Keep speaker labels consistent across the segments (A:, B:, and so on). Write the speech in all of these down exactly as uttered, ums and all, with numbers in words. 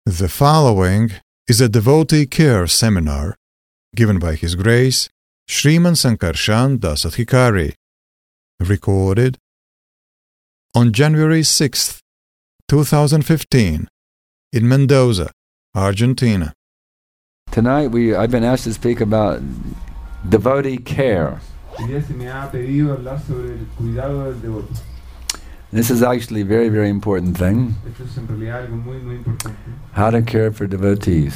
A: The following is a devotee care seminar given by His Grace Sriman Sankarshan Das Adhikari, recorded on January sixth, twenty fifteen, in Mendoza, Argentina.
B: Tonight we I've been asked to speak about devotee care. This is actually a very, very important thing. How to care for devotees.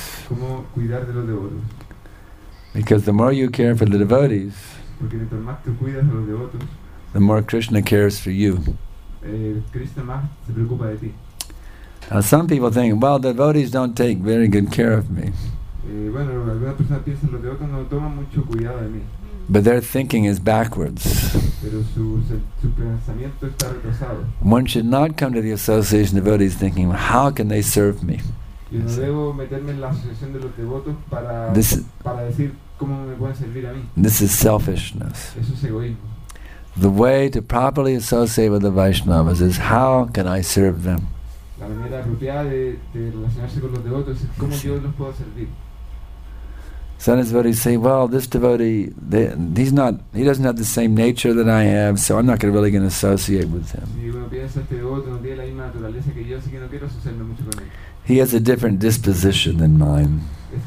B: Because the more you care for the devotees, the more Krishna cares for you. Now some people think, well, devotees don't take very good care of me. But their thinking is backwards. One should not come to the association of devotees thinking, how can they serve me? This is, this is selfishness. The way to properly associate with the Vaishnavas is, how can I serve them? Some devotees say, well, this devotee, they, he's not, he doesn't have the same nature that I have, so I'm not gonna really going to associate with him. He has a different disposition than mine,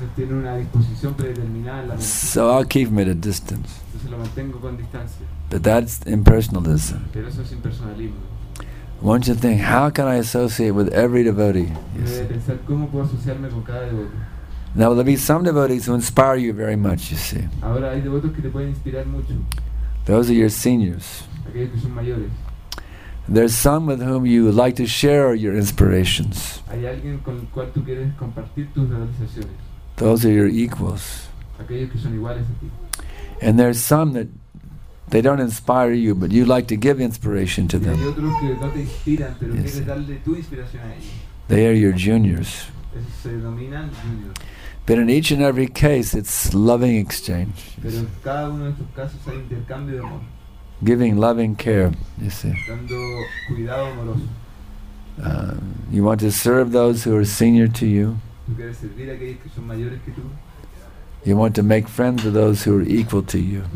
B: so I'll keep him at a distance. But that's impersonalism. One should think, how can I associate with every devotee? Yes. Now there'll be some devotees who inspire you very much, you see. Those are your seniors. There's some with whom you like to share your inspirations. Those are your equals. And there's some that they don't inspire you, but you like to give inspiration to them. Yes. They are your juniors. But in each and every case, it's loving exchange. Giving loving care, you see. Uh, you want to serve those who are senior to you. You want to make friends with those who are equal to you.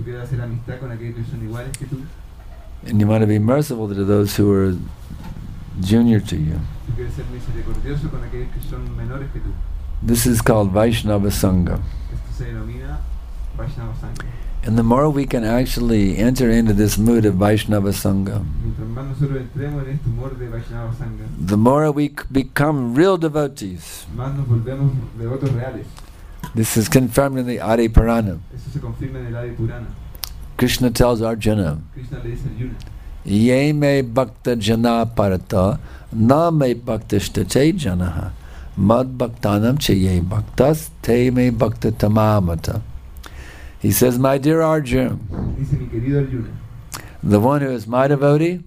B: And you want to be merciful to those who are junior to you. This is called Vaishnava Sangha. And the more we can actually enter into this mood of Vaishnava Sangha, the more we c- become real devotees. This is confirmed in the Adi Purana. Krishna tells Arjuna, Ye me bhakta jana parata, na me bhaktishta chay janaha. Mad bhaktanam chaye bhaktas te me bhakta tamamata. He says, my dear Arjuna, the one who is my devotee,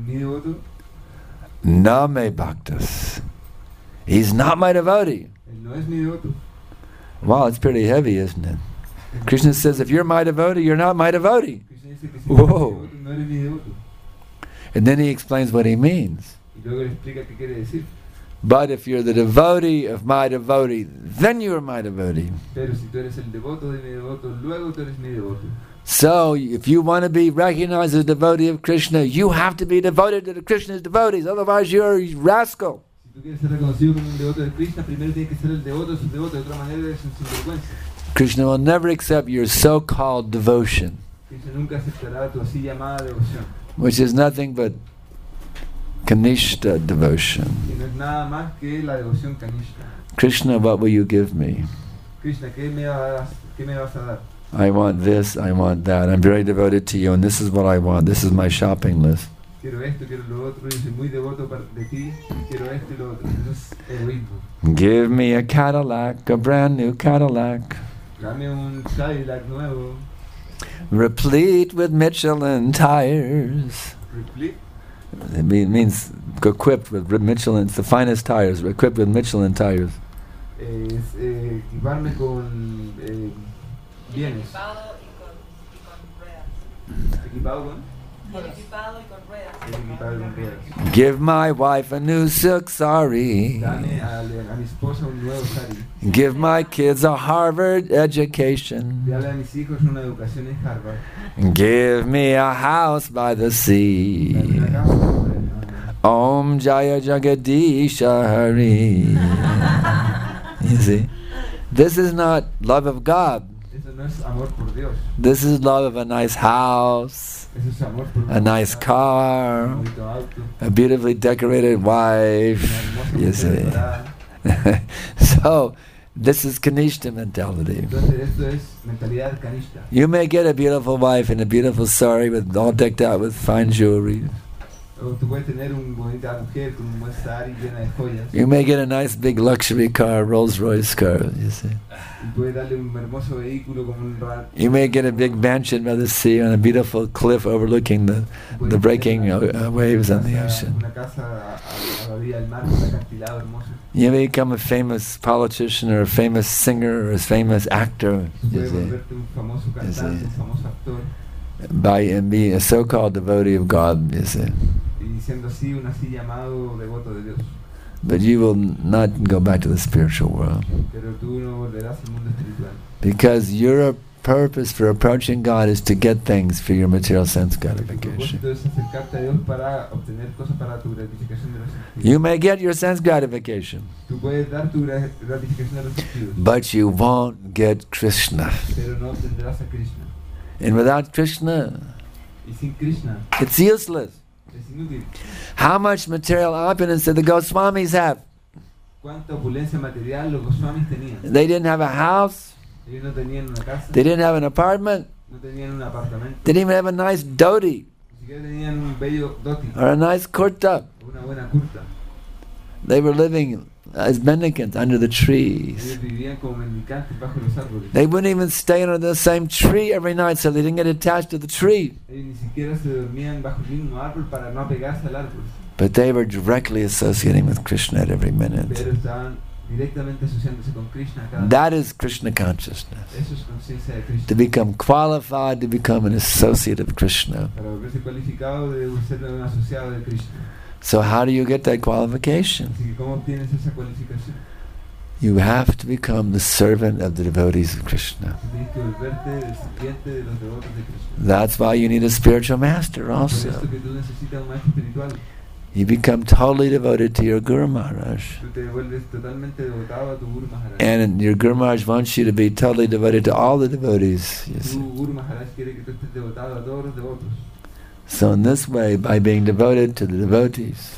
B: na me bhaktas. He's not my devotee. Wow, it's pretty heavy, isn't it? Krishna says, if you're my devotee, you're not my devotee. Whoa. And then he explains what he means. But if you're the devotee of my devotee, then you are my devotee. So, if you want to be recognized as a devotee of Krishna, you have to be devoted to the Krishna's devotees, otherwise you're a rascal. Krishna will never accept your so-called devotion, which is nothing but Kanishta devotion. Krishna, what will you give me? I want this, I want that. I'm very devoted to you, and this is what I want. This is my shopping list. Give me a Cadillac, a brand new Cadillac, replete with Michelin tires. It means equipped with Michelin, it's the finest tires, equipped with Michelin tires. Give my wife a new silk sari. Give my kids a Harvard education. Give me a house by the sea. Om Jaya Jagadisha Hari. You see? This is not love of God. This is love of a nice house, a nice car, a beautifully decorated wife. You see? So, this is Kanishta mentality. You may get a beautiful wife in a beautiful sari with all decked out with fine jewelry. You may get a nice big luxury car, Rolls Royce car, you see. You may get a big mansion by the sea on a beautiful cliff overlooking the, the breaking uh, waves on the ocean. You may become a famous politician or a famous singer or a famous actor, you see. You see. By and be a so-called devotee of God, you see. But you will not go back to the spiritual world. Because your purpose for approaching God is to get things for your material sense gratification. You may get your sense gratification, but you won't get Krishna. And without Krishna, it's useless. How much material opulence did the Goswamis have? They didn't have a house. They didn't have an apartment. They didn't even have a nice dhoti or a nice kurta. They were living as mendicants under the trees. They wouldn't even stay under the same tree every night, so they didn't get attached to the tree. But they were directly associating with Krishna at every minute. That is Krishna consciousness. To become qualified to become an associate of Krishna. So how do you get that qualification? You have to become the servant of the devotees of Krishna. That's why you need a spiritual master also. You become totally devoted to your Guru Maharaj. And your Guru Maharaj wants you to be totally devoted to all the devotees. You see. So in this way, by being devoted to the devotees,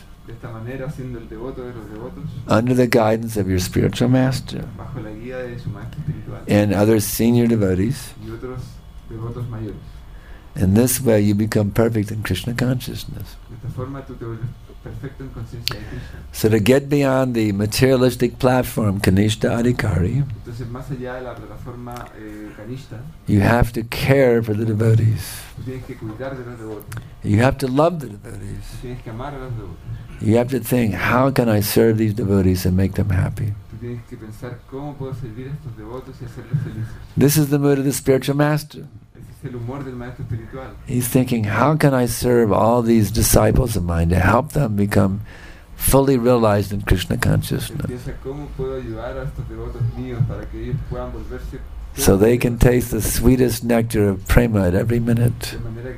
B: under the guidance of your spiritual master and other senior devotees, in this way you become perfect in Krishna consciousness. So to get beyond the materialistic platform, Kanishta Adhikari, you have to care for the devotees. You have to love the devotees. You have to think, how can I serve these devotees and make them happy? This is the mood of the spiritual master. He's thinking, how can I serve all these disciples of mine to help them become fully realized in Krishna consciousness, so they can taste the sweetest nectar of prema at every minute.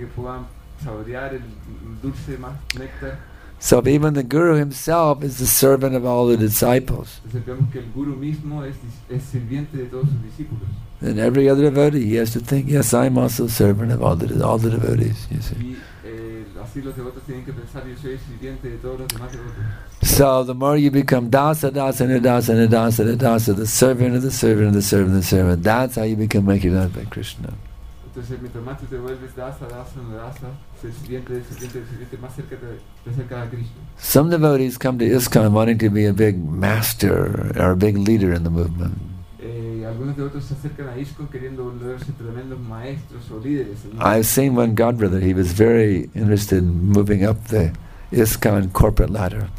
B: So even the Guru himself is the servant of all the disciples. And every other devotee, he has to think, yes, I'm also a servant of all the, all the devotees. You see. So the more you become dasa, dasa, nidasa, nidasa, nidasa, the servant of the servant of the servant of the servant, that's how you become recognized by Krishna. Some devotees come to ISKCON wanting to be a big master or a big leader in the movement. I've seen one godbrother, he was very interested in moving up the ISKCON corporate ladder.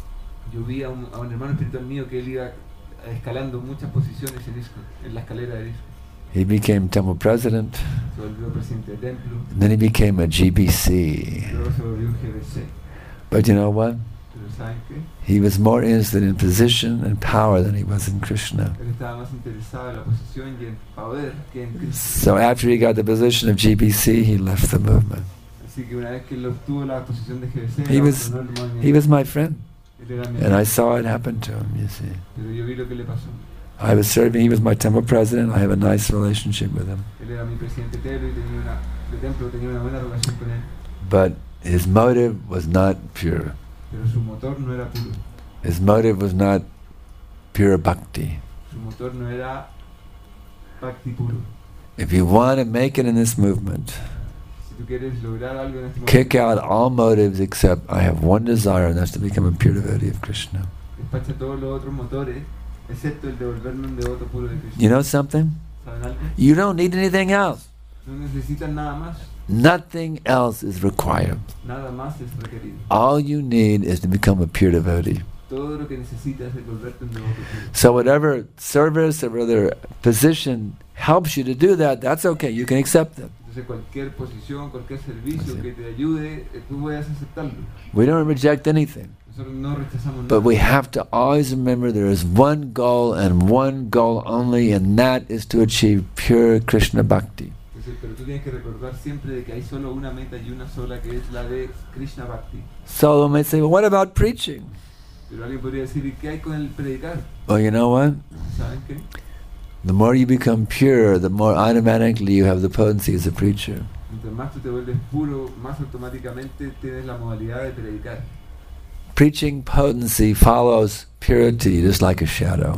B: He became temple president.
C: Se volvió presidente del templo.
B: And then he became a G B C.
C: Luego se volvió un G B C.
B: But you know what?
C: Pero ¿saben qué?
B: He was more interested in position and power than he was in Krishna.
C: Él estaba más interesado en la posición y en poder que en Cristo.
B: So after he got the position of G B C, he left the movement.
C: Así que una vez que él obtuvo la posición de G B C,
B: He was,
C: abandonó el movimiento.
B: he was my friend.
C: Él era mi
B: And I
C: amigo.
B: saw it happen to him, you see.
C: Pero yo vi lo que le pasó.
B: I was serving, he was my temple president. I have a nice relationship with him.
C: Él era mi presidente de templo y tenía una, de templo, tenía una buena relación con él.
B: But his motive was not pure.
C: Pero su motor no era puro.
B: His motive was not pure bhakti.
C: Su motor no era bhakti puro.
B: If you want to make it in this movement,
C: Si tú quieres lograr algo en este
B: kick
C: momento,
B: out all motives except I have one desire, and that's to become a pure devotee of Krishna.
C: despacha todos los otros motores, excepto el de volverme un devoto puro de Cristo.
B: You know something?
C: ¿Saben algo?
B: You don't need anything else.
C: No necesitan nada más.
B: Nothing else is required.
C: Nada más es requerido.
B: All you need is to become a pure devotee.
C: Todo lo que necesitas es volverte un devoto puro.
B: So whatever service or whatever position helps you to do that, that's okay. You can accept them.
C: Entonces cualquier posición, cualquier servicio
B: Así.
C: que te ayude, eh, tú puedes aceptarlo.
B: We don't reject anything.
C: Nosotros no rechazamos
B: But
C: nada.
B: we have to always remember there is one goal and one goal only, and that is to achieve pure Krishna Bhakti.
C: Entonces, pero tú tienes que recordar siempre de que hay solo una meta y una sola, que es la de Krishna Bhakti.
B: So one might say, well, what about preaching?
C: Pero alguien podría decir, ¿y qué hay con el predicar?
B: Well, you know what?
C: ¿Saben qué?
B: The more you become pure, the more automatically you have the potency as a preacher.
C: Mientras más tú te vuelves puro, más automáticamente tienes la modalidad de predicar.
B: Preaching potency follows purity just like a shadow.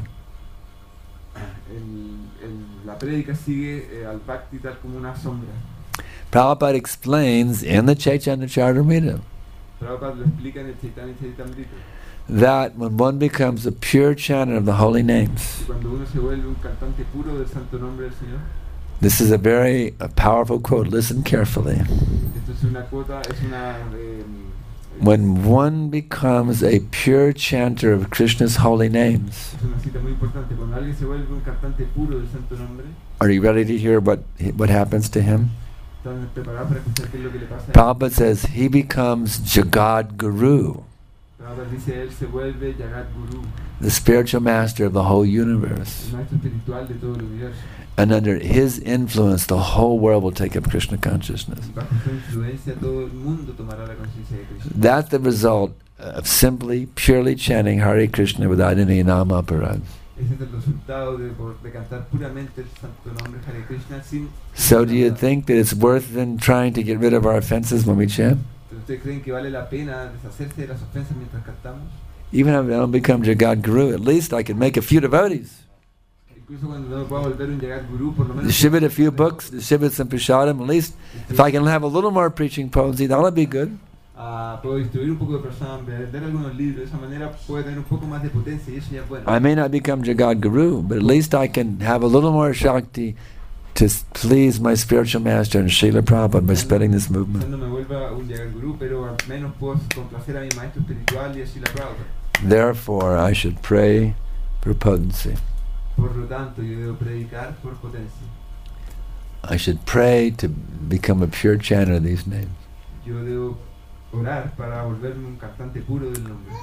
C: El, el, la prédica sigue eh, al Bhakti tal como una sombra.
B: Prabhupada explains in the Chaitanya Charitamrita
C: Prabhupada lo explica en el Chaitanya Charitamrita.
B: that when one becomes a pure chanter of the holy names,
C: Y cuando uno se vuelve un cantante puro del santo nombre del Señor,
B: this is a very a powerful quote, listen carefully.
C: esto es una cuota, es una... Eh,
B: When one becomes a pure chanter of Krishna's holy names,
C: es una cita muy importante. Cuando alguien se vuelve un cantante puro del santo nombre,
B: are you ready to hear what what happens to him?
C: ¿están preparados para escuchar qué es lo que le pasa a él?
B: Prabhupada says he becomes Jagad Guru,
C: Prabhupada dice, él se vuelve Jagat Guru,
B: the spiritual master of the whole universe.
C: el maestro espiritual de todo el universo.
B: And under his influence, the whole world will take up Krishna consciousness.
C: Y bajo su influencia todo el mundo tomará la conciencia de Krishna.
B: That's the result of simply, purely chanting Hare Krishna without any nama aparad.
C: Ese es el resultado de, por- de cantar puramente el santo nombre Hare Krishna sin...
B: So do you
C: nada.
B: think that it's worth then trying to get rid of our offenses when we chant?
C: ¿Pero ustedes creen que vale la pena deshacerse de las ofensas mientras cantamos?
B: Even if I don't become Jagad Guru, at least I can make a few devotees.
C: Incluso cuando no me pueda volver un Jagat Guru, por lo menos...
B: Distribute a few books, distribute some prashadam, at least if I can have a little more preaching potency, that'll be good.
C: Ah, puedo distribuir un poco de personas, vender algunos libros, de esa manera puede tener un poco más de potencia y eso ya es bueno.
B: I may not become Jagad Guru, but at least I can have a little more Shakti to s- please my spiritual master and Srila Prabhupada by spreading this
C: Quizás
B: movement.
C: no me vuelva un Jagat Guru, pero al menos puedo complacer a mi maestro espiritual y así la Prabhupada.
B: Therefore, I should pray for potency.
C: Por lo tanto, yo debo predicar por potencia.
B: I should pray to become a pure chanter of these names.
C: Yo debo orar para volverme un cantante puro del nombre.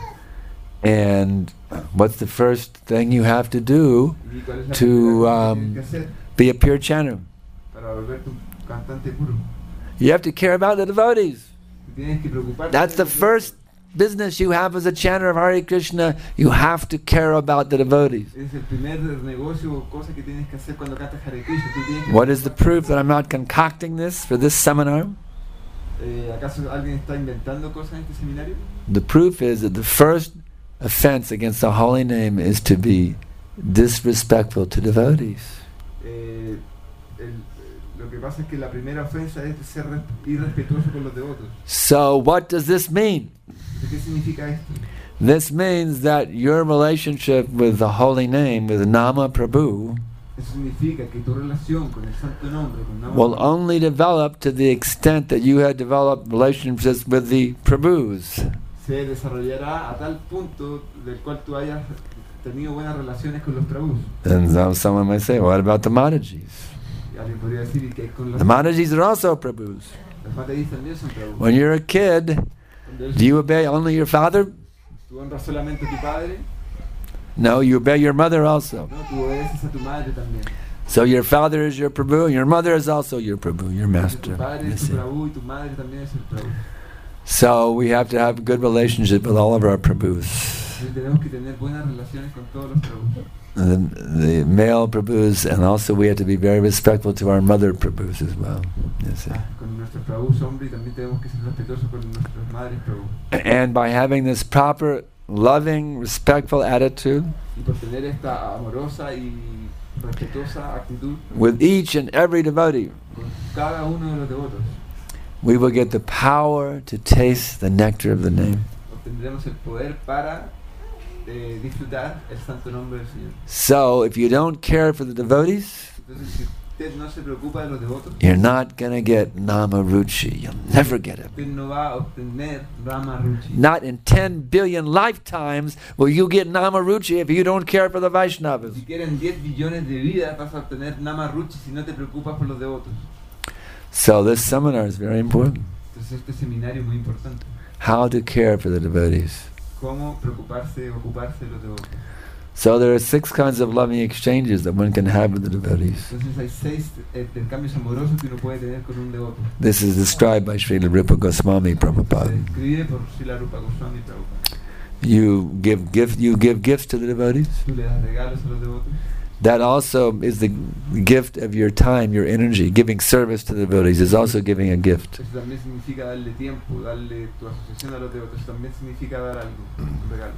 B: And what's the first thing you have to do?
C: ¿Y cuál es la
B: To,
C: primera cosa
B: um,
C: que tienes que hacer
B: Be a pure chanter.
C: para volverte un cantante puro?
B: You have to care about the devotees.
C: Tú tienes que preocuparte.
B: That's the
C: de los
B: first business you have as a chanter of Hare Krishna. You have to care about the devotees.
C: Es el primer negocio o cosa que tienes que hacer cuando cantas Hare Krishna. Tú tienes que
B: What is the proof that I'm not concocting this for this seminar?
C: Eh, ¿Acaso alguien está inventando cosas en este seminario?
B: The proof is that the first offense against the holy name is to be disrespectful to devotees.
C: Eh, el, lo que pasa es que la primera ofensa es ser re- irrespetuoso con los devotos.
B: So what does this mean?
C: ¿Qué significa esto?
B: This means that your relationship with the holy name, with Nama Prabhu,
C: Eso significa que tu relación con el santo nombre, con Nama
B: will only develop to the extent that you had developed relationships with the Prabhus.
C: se desarrollará a tal punto del cual tú hayas tenido buenas relaciones con los prabhus.
B: And now someone might say, what about the Madhajis?
C: alguien podría decir, ¿y qué hay con los
B: The Matajis are also Prabhus.
C: Los Matajis también son Prabhus.
B: When you're a kid,
C: Cuando eres-
B: do you obey only your father?
C: Tú honras solamente a tu padre,
B: No, you obey your mother also.
C: no, tú obedeces a tu madre también.
B: So your father is your Prabhu, and your mother is also your Prabhu, your
C: Tu
B: master.
C: padre
B: You
C: es tu
B: see.
C: Prabhu y tu madre también es el Prabhu.
B: So we have to have a good relationship with all of our Prabhus.
C: Entonces tenemos que tener buenas relaciones con todos los Prabhus.
B: The, the male Prabhus, and also we have to be very respectful to our mother Prabhus as well. You see.
C: Ah, con nuestros Prabhus hombres y también tenemos que ser respetuosos con nuestras madres Prabhu.
B: And by having this proper, loving, respectful attitude
C: Y por tener esta amorosa y respetuosa actitud
B: with each and every devotee,
C: con cada uno de los devotos,
B: we will get the power to taste the nectar of the name.
C: obtendremos el poder para eh, disfrutar el santo nombre del Señor.
B: So if you don't care for the devotees,
C: Entonces, si usted no se preocupa de los devotos,
B: you're not going to get Nama Ruchi. You'll never get it.
C: usted no va a obtener Rama Ruchi.
B: Not in ten billion lifetimes will you get Nama Ruchi if you don't care for the Vaishnavas.
C: Si quieren diez billones de vidas vas a obtener Nama Ruchi si no te preocupas por los devotos.
B: So this seminar is very important.
C: Entonces este seminario es muy importante.
B: How to care for the devotees.
C: Cómo preocuparse, ocuparse de los devotos.
B: So there are six kinds of loving exchanges that one can have with the devotees.
C: Entonces hay seis intercambios amorosos que uno puede tener con un devoto.
B: This is described by Srila Rupa Goswami
C: Se
B: Prabhupada.
C: describe por Srila Rupa Goswami Prabhupada.
B: You give gift, you give gifts to the devotees.
C: Tú le das regalos a los devotos.
B: That also is the gift of your time, your energy. Giving service to the devotees is also giving a gift.
C: Eso también significa darle tiempo, darle tu asociación a los devotos. Eso también significa dar algo, un regalo.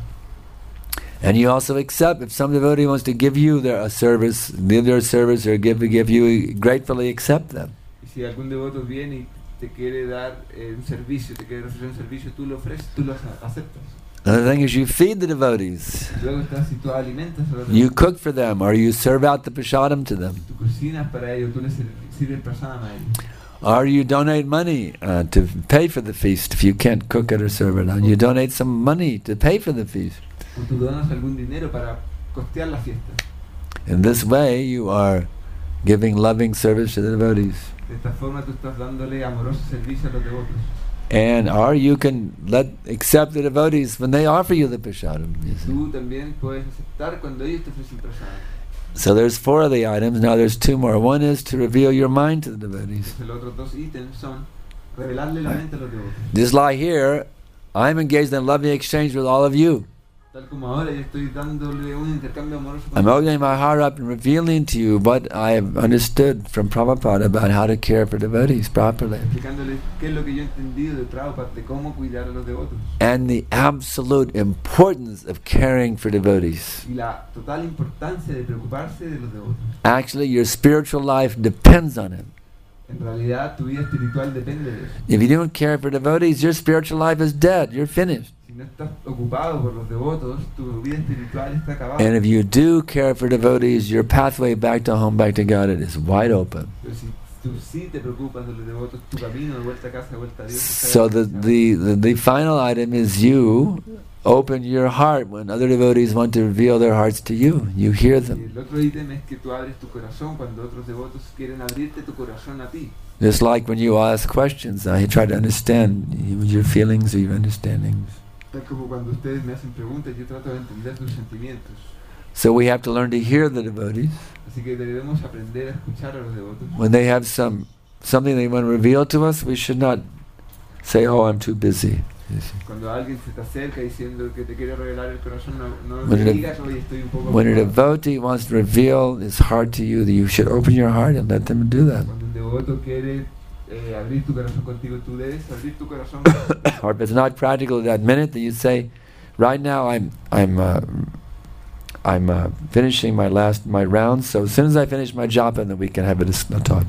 B: And you also accept, if some devotee wants to give you their a service, give their service or give give you, gratefully accept them.
C: Y si algún devoto viene y te quiere dar eh, un servicio, te quiere ofrecer un servicio, tú lo ofreces, tú lo ace- aceptas.
B: Another thing is you feed the devotees.
C: Luego estás, si tú alimentas a los
B: You
C: devotos,
B: cook for them or you serve out the prasadam to them.
C: tú cocinas para ellos, tú les sir- sirves prasadam a ellos.
B: Or you donate money uh, to pay for the feast if you can't cook it or serve it out. You donate some money to pay for the feast.
C: O tú donas algún dinero para costear la fiesta.
B: In this way you are giving loving service to the devotees.
C: De esta forma tú estás dándole amoroso servicio a los devotos.
B: And or you can let accept the devotees when they offer you the prasadam. You see.
C: Tú también puedes aceptar cuando ellos te ofrecen prasadam.
B: So there's four of the items. Now there's two more. One is to reveal your mind to the devotees.
C: Entonces los otros dos ítems son revelarle la mente a los devotos.
B: Just like here, I'm engaged in loving exchange with all of you.
C: Tal como ahora yo estoy dándole un intercambio amoroso con
B: I'm opening my heart up and revealing to you what I have understood from Prabhupada about how to care for devotees properly.
C: explicándoles qué es lo que yo he entendido de Prabhupada, de cómo cuidar a los devotos.
B: And the absolute importance of caring for devotees.
C: Y la total importancia de preocuparse de los devotos.
B: Actually, your spiritual life depends on it.
C: En realidad tu vida espiritual depende de eso.
B: If you don't care for devotees, your spiritual life is dead. You're finished.
C: Si no estás ocupado por los devotos, tu vida espiritual está acabada.
B: And if you do care for devotees, your pathway back to home, back to God, it is wide open.
C: Pero si tú sí te preocupas de los devotos, tu camino de vuelta a casa, de vuelta a Dios. está
B: So the,
C: garantizado.
B: the, the, the final item is you open your heart when other devotees want to reveal their hearts to you. You hear
C: Y
B: them.
C: el otro ítem es que tú abres tu corazón cuando otros devotos quieren abrirte tu corazón a ti.
B: Just like when you ask questions, I try to understand your feelings or your understandings.
C: Tal como cuando ustedes me hacen preguntas, yo trato de entender tus sentimientos.
B: So we have to learn to hear the devotees.
C: Así que debemos aprender a escuchar a los devotos.
B: When they have some something they want to reveal to us, we should not say, "Oh, I'm too busy."
C: Cuando alguien se te acerca diciendo que te quiere revelar el corazón, no, no
B: When
C: le
B: a-
C: digas, oye, estoy un poco
B: When a
C: ocupado.
B: devotee wants to reveal his heart to you, you should open your heart and let them do that.
C: Cuando un devoto quiere eh, abrir tu corazón contigo, tú debes abrir tu corazón.
B: Or if it's not practical at that minute, then you say, "Right now, I'm I'm uh, I'm uh, finishing my last my round. So as soon as I finish my japa, then we can have a, dis- a talk."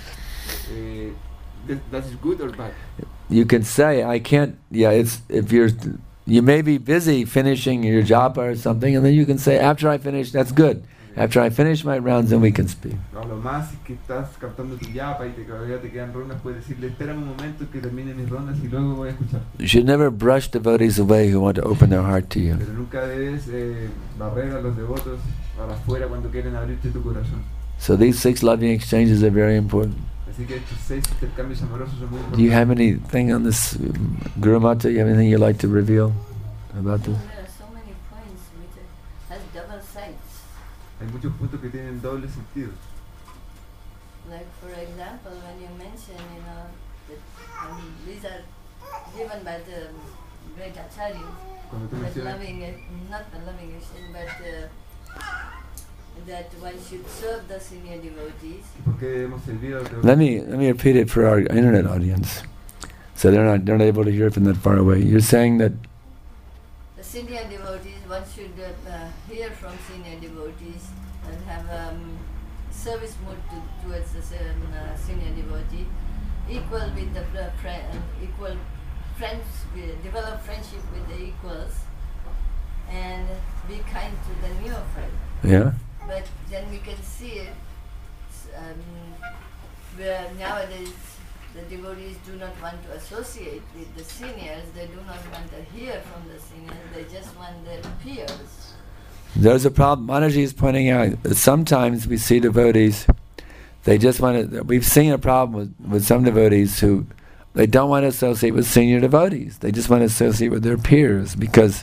C: eh, that, that is good or bad?
B: You can say, "I can't." Yeah, it's if you're you may be busy finishing your japa or something, and then you can say, "After I finish, that's good. After I finish my rounds, then we can speak."
C: No, lo más es que estás captando tu yapa y te, todavía te quedan rondas, puedes decirle, espérame un momento que termine mis rondas y luego voy a escuchar.
B: You should never brush devotees away who want to open their heart to you.
C: Pero nunca debes eh, barrer a los devotos para afuera cuando quieren abrirte tu corazón.
B: So these six loving exchanges are very important.
C: Así que estos seis intercambios amorosos son muy
B: Do you
C: importantes.
B: have anything on this, um, Guru Mata? You have anything you'd like to reveal about this?
D: There are so many points which has double sides.
C: Hay muchos puntos que tienen doble sentido.
D: Like for example, when you mention, you know, that um, these are given by the great acharyas,
C: Cuando tú
D: that
C: mencionas,
D: loving, it, not the loving exchange, but uh, that one should serve the senior devotees.
C: ¿por qué debemos servir a los
B: Let
C: devotos?
B: me let me repeat it for our internet audience, so they're not they're not able to hear from that far away. You're saying that
D: The senior devotees, one should uh, uh, hear from senior devotees and have um, service mood to, towards the se- um, uh, senior devotee, equal with the fr- fri- uh, equal friends, with- develop friendship with the equals, and be kind to the neophyte.
B: yeah.
D: But then we can see it um, where nowadays the devotees do not want to associate with the seniors, they do not want to hear from the seniors, they just want their peers.
B: There's a problem. Mataji is pointing out that sometimes we see devotees, they just want to, we've seen a problem with, with some devotees who, they don't want to associate with senior devotees. They just want to associate with their peers because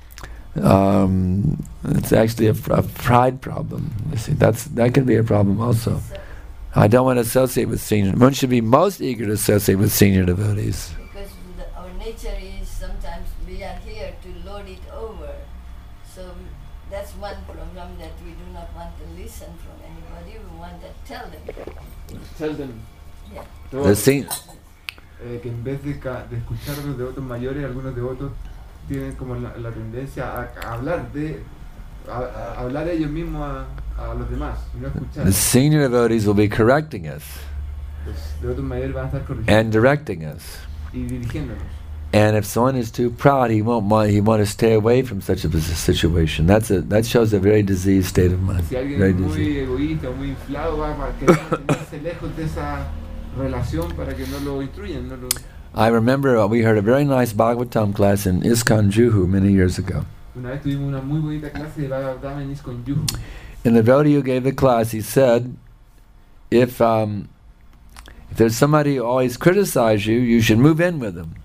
B: um, it's actually a, a pride problem. You see, that's that can be a problem also.
D: So,
B: I don't want to associate with senior. One should be most eager to associate with senior devotees.
D: because the, our nature is sometimes we are here to load it over. So that's one problem, that we do not want to listen from anybody, we want to tell them.
C: Tell them.
D: Yeah.
B: The
C: Todos,
B: sen-
C: eh, que en vez de, ca- de escuchar a los devotos mayores, algunos devotos tienen como la, la tendencia a, a hablar de a, a hablar ellos mismos a, a los demás y no escuchar.
B: the senior devotees will be correcting us
C: Los devotos mayores van a estar corrigiendo
B: and directing us.
C: y dirigiéndonos.
B: And if someone is too proud, he won't want. He want to stay away from such a pos- situation. That's a that shows a very diseased state of mind.
C: Si alguien
B: Very
C: es muy
B: diseased.
C: egoísta o muy inflado, va a querer mantenerse lejos de esa relación para que no lo instruyan. No lo...
B: I remember uh, we heard a very nice Bhagavatam class in ISKCON Juhu many years ago.
C: Una vez tuvimos una muy bonita clase de Bhagavatam en ISKCON Juhu.
B: And the devotee who gave the class, he said, if um, if there's somebody who always criticizes you, you should move in with them.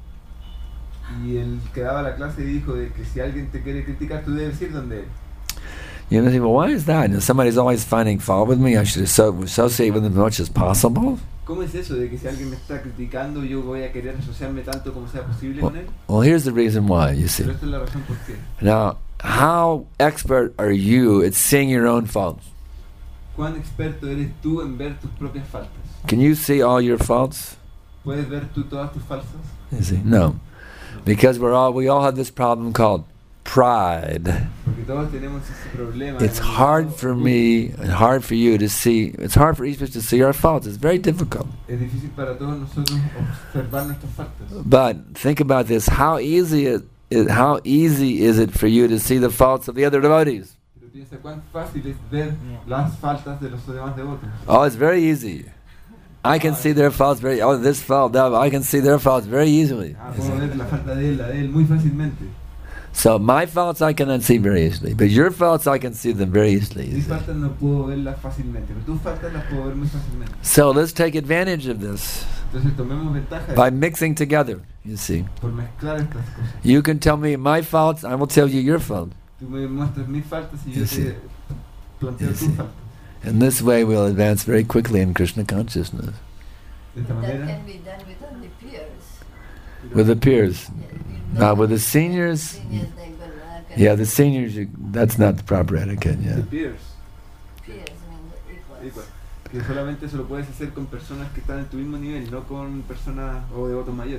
C: Y el que daba la clase dijo de que si alguien te quiere criticar, tú debes ir donde él.
B: You know, well, why is that? If somebody's always finding fault with me, I should asso- associate with them as much as possible.
C: ¿Cómo es eso de que si alguien me está criticando, yo voy a querer asociarme tanto como sea posible con él?
B: Well, here's the reason why, you see.
C: Pero esta es la razón por qué.
B: Now, how expert are you at seeing your own faults?
C: ¿Cuán experto eres tú en ver tus propias faltas?
B: Can you see all your faults?
C: ¿Puedes ver tú todas tus falsas?
B: You see, no, because we're all we all have this problem called pride.
C: Porque todos tenemos ese problema.
B: It's
C: en-
B: hard for me and hard for you to see. It's hard for each of us to see our faults. It's very difficult.
C: Es difícil para todos nosotros observar nuestras faltas.
B: But think about this: how easy it, it how easy is it for you to see the faults of the other devotees?
C: Pero piensa cuán fácil es ver las faltas de los demás devotos.
B: Oh, it's very easy. I can see their faults very. Oh, this fault, that. I can see their faults very easily.
C: Ah, puedo ver la falta de él, la de él, muy fácilmente.
B: So my faults I cannot see very easily, but your faults I can see them very easily.
C: Mis faltas no puedo verlas fácilmente, pero tus faltas las puedo ver muy fácilmente.
B: So let's take advantage of this
C: Entonces tomemos ventaja
B: by
C: de,
B: mixing together. You see,
C: por mezclar estas cosas.
B: you can tell me my faults, I will tell you your fault.
C: Tú me muestras mis faltas y yo
B: Sí.
C: te planteo
B: Sí.
C: tus faltas.
B: In this way, we'll advance very quickly in Krishna consciousness
C: De esta
D: That
C: manera,
D: can be done with only peers.
B: with the peers.
D: Yeah,
B: Now, with the seniors,
D: seniors, they go, uh, can
B: yeah, the seniors, you, that's not the proper etiquette.
C: de
B: Yeah,
C: peers,
D: peers, I mean the equals.
C: igual, que solamente eso lo puedes hacer con personas que están en tu mismo nivel, no con personas o devotos mayores.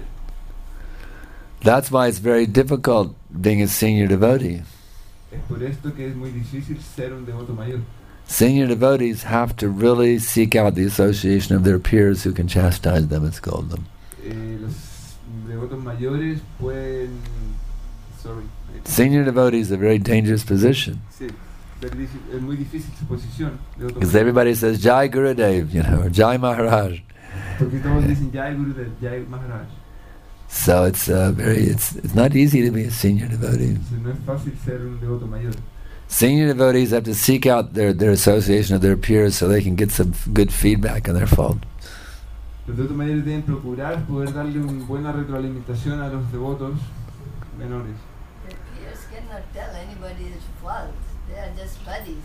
B: that's why it's very difficult being a senior devotee.
C: Es por esto que es muy difícil ser un devoto mayor.
B: Senior devotees have to really seek out the association of their peers who can chastise them and scold them.
C: Eh, los devotos mayores pueden... Sorry.
B: Senior devotees is a very dangerous position
C: Sí, pero difí- es muy difícil su posición. Devoto
B: because
C: mayor.
B: everybody says Jai Gurudev, you know, or Jai Maharaj.
C: Porque todos dicen Jai Gurudev, Jai Maharaj.
B: So it's uh, very it's it's not easy to be a senior devotee.
C: Entonces no es fácil ser un devoto mayor.
B: Senior devotees have to seek out their, their association of their peers so they can get some good feedback on their fault.
C: Los devotos mayores deben procurar poder darle una buena retroalimentación a los devotos menores.
D: The peers cannot tell anybody's fault. They are just buddies.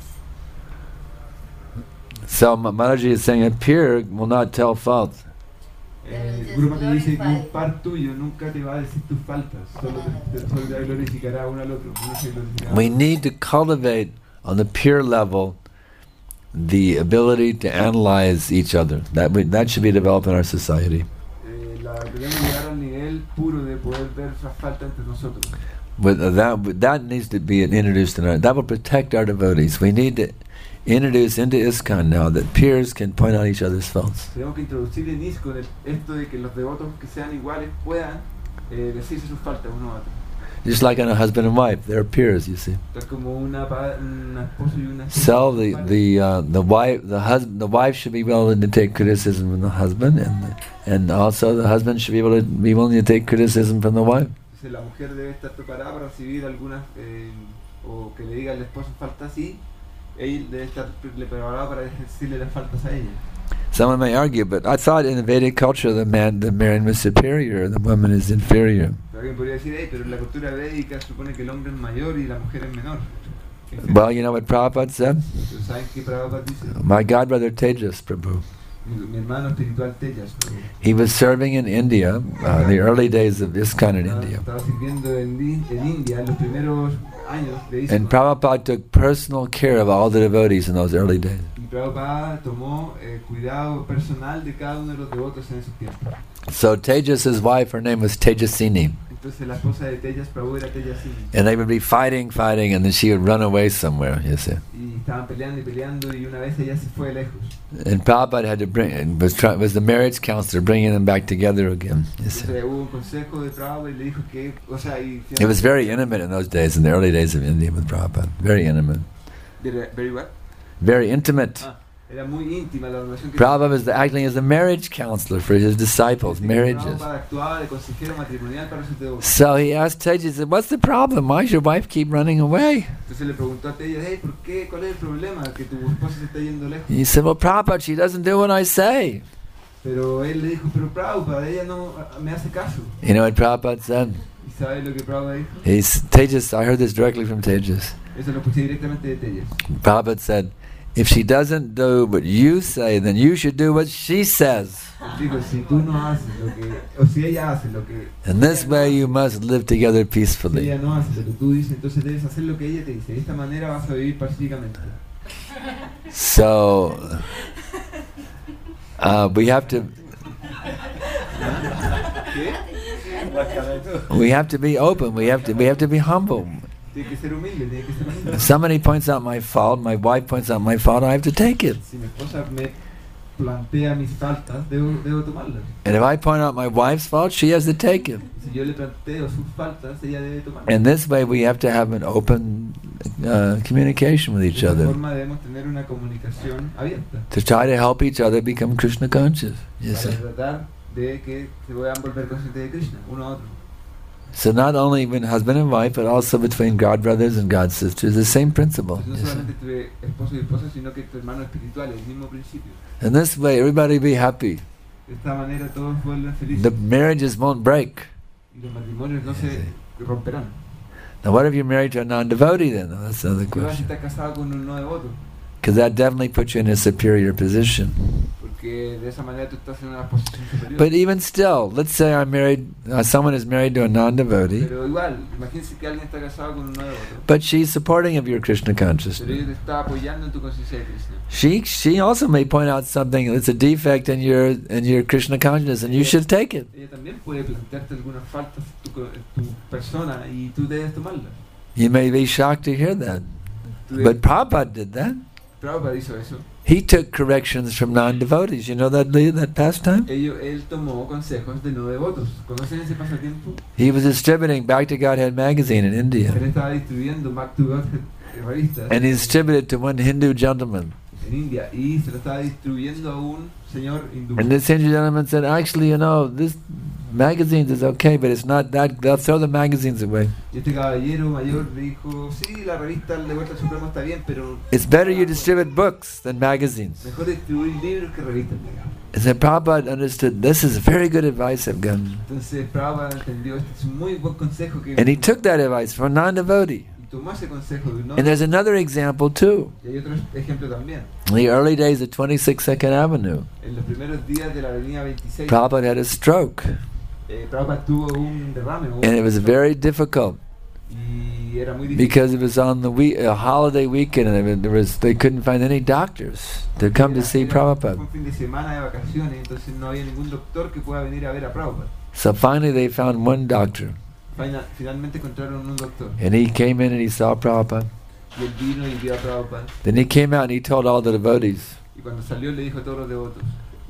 B: So Mataji is saying a peer will not tell faults.
C: Eh, Guru Mata dice que un par tuyo nunca te va a decir tus faltas, solo te, te, solo te glorificará uno al otro. Uno se glorificará.
B: We need to cultivate on the peer level the ability to analyze each other. That we, that should be developed in our society.
C: Eh, la, debemos llegar al nivel puro de poder ver las faltas entre nosotros.
B: But that that needs to be introduced in our. That will protect our devotees. We need to introduce into ISKCON now that peers can point out each other's faults.
C: Tenemos que introducir en ISKCON esto de que los devotos que sean iguales puedan eh, decirse sus faltas uno a otro.
B: Just like on a husband and wife, they're peers, you see.
C: Es como una, una esposo y una
B: So the the uh, the wife the husband the wife should be willing to take criticism from the husband, and and also the husband should be able to be willing to take criticism from the wife.
C: Entonces la mujer debe estar preparada para recibir algunas eh, o que le diga al esposo falta así. Él debe estar preparado para decirle las faltas a ella.
B: Someone may argue, but I thought in the Vedic culture the man, the man was superior, the woman is inferior.
C: Alguien podría decir, hey, pero en la cultura védica supone que el hombre es mayor y la mujer es menor.
B: Well, you know what Prabhupada said?
C: ¿Saben qué Prabhupada dice?
B: My godbrother Tejas Prabhu.
C: Mi hermano espiritual Tejas Prabhu.
B: He was serving in India, uh, the early days of ISKCON in India.
C: Estaba sirviendo en, en India en los primeros años de ISKCON.
B: And Prabhupada took personal care of all the devotees in those early days.
C: Y Prabhupada tomó eh, cuidado personal de cada uno de los devotos en esos tiempos.
B: So Tejas' wife, her name was Tejasini.
C: Entonces la esposa de Tejas Prabhu era Tejasini.
B: And they would be fighting, fighting, and then she would run away somewhere, you see.
C: Y estaban peleando y peleando y una vez ella se fue lejos.
B: And Prabhupada had to bring, was, try, was the marriage counselor bringing them back together again, you see.
C: Entonces hubo un consejo de Prabhupada y le dijo que, o sea, y
B: It was very intimate in those days, in the early days of India with Prabhupada. Very intimate.
C: Very what?
B: Very intimate.
C: Ah, era muy íntima la relación que
B: Prabhupada was the, acting as a marriage counselor for his disciples, marriages.
C: Prabhupada actuaba de consejero matrimonial para sus devotos.
B: So he asked Tejas, he said, what's the problem? Why does your wife keep running away?
C: Entonces le preguntó a Tejas, hey, ¿por qué? ¿Cuál es el problema? Que tu esposa se está yendo lejos.
B: He said, well, Prabhupada, she doesn't do what I say.
C: Pero él le dijo, pero Prabhupada, ella no me hace caso.
B: You know what Prabhupada said?
C: ¿Y sabe lo que Prabhupada dijo?
B: He's, Tejas, I heard this directly from Tejas.
C: Eso lo escuché directamente de Tejas.
B: Prabhupada said, if she doesn't do what you say, then you should do what she says.
C: Digo, si tú no haces lo que, o si ella hace lo que,
B: In this way you must live together
C: si
B: peacefully.
C: ella no hace lo que tú dices, entonces debes hacer lo que ella te dice. De esta manera vas a vivir pacíficamente.
B: So, uh, we have to we have to be open. We have to we have to be humble.
C: Tiene que ser humilde, tiene que ser humilde.
B: If somebody points out my fault, my wife points out my fault, I have to take it.
C: Si mi esposa me plantea mis faltas, debo, debo tomarlas.
B: And if I point out my wife's fault, she has to take it.
C: Si yo le planteo sus faltas, ella debe tomarlas.
B: And this way we have to have an open uh, communication with each
C: De esta
B: other
C: forma debemos tener una comunicación abierta
B: to try to help each other become Krishna conscious. You see?
C: para tratar de que se puedan volver conscientes de Krishna, uno a otro.
B: So not only when husband and wife, but also between God brothers and God sisters, the same principle.
C: Pues no
B: You see?
C: solamente entre esposo y esposa, sino que entre hermanos espirituales, el mismo principio.
B: And this way everybody be happy.
C: De esta manera todos vuelven felices
B: The marriages won't break.
C: y los matrimonios no se romperán.
B: Now what if you're married to a non-devotee then? Oh, that's another
C: ¿Qué vas a
B: question.
C: estar casado con un no devoto?
B: Because that definitely puts you in a superior position.
C: Porque de esa manera tú estás en una posición superior.
B: But even still, let's say I'm married, uh, someone is married to a non-devotee,
C: Pero igual, imagínense que alguien está casado con un no devoto,
B: but she's supporting of your Krishna
C: pero
B: consciousness.
C: ella te está apoyando en tu conciencia de Krishna.
B: She she also may point out something that's a defect in your in your Krishna consciousness, and you should take it.
C: Ella también puede plantearte algunas faltas en tu, co- en tu persona y tú debes tomarlas.
B: You may be shocked to hear that,
C: Tú debes-
B: but Prabhupada did that.
C: Prabhupada hizo eso.
B: He took corrections from non-devotees. You know that that pastime?
C: Ello, él tomó consejos de no devotos. ¿Conocen ese pasatiempo?
B: He was distributing Back to Godhead magazine in India,
C: Él estaba distribuyendo Back to God revistas
B: and he distributed to one Hindu gentleman.
C: en India y se lo estaba distribuyendo a un señor hindú.
B: And this Hindu gentleman said, "Actually, you know, this magazines is okay, but it's not that. They'll throw the magazines away.
C: Y este caballero mayor dijo, sí, la revista De Vuelta al Supremo está bien, pero
B: It's better you distribute books than magazines.
C: mejor distribuir libros que revistas.
B: And then Prabhupada understood this is very good advice I've given.
C: Entonces Prabhupada entendió, este es un muy buen consejo que
B: And he took that advice from a non-devotee.
C: y tomó ese consejo de un
B: And
C: hombre.
B: there's another example too.
C: Y hay otro ejemplo también.
B: In the early days of twenty-sixth Second Avenue,
C: En los primeros días de la avenida veintiséis,
B: Prabhupada had a stroke.
C: eh, Prabhupada tuvo un derrame un-
B: And it was very difficult
C: y era muy difícil
B: because it was on the week, a holiday weekend, and there was they couldn't find any doctors to come to
C: Era-
B: see
C: era
B: Prabhupada.
C: un fin de semana de vacaciones, entonces no había ningún doctor que pueda venir a ver a Prabhupada.
B: So finally they found one doctor,
C: Final- finalmente encontraron un doctor
B: and he came in and he saw Prabhupada.
C: y él vino y vio a Prabhupada
B: Then he came out and he told all the devotees
C: y cuando salió le dijo a todos los devotos,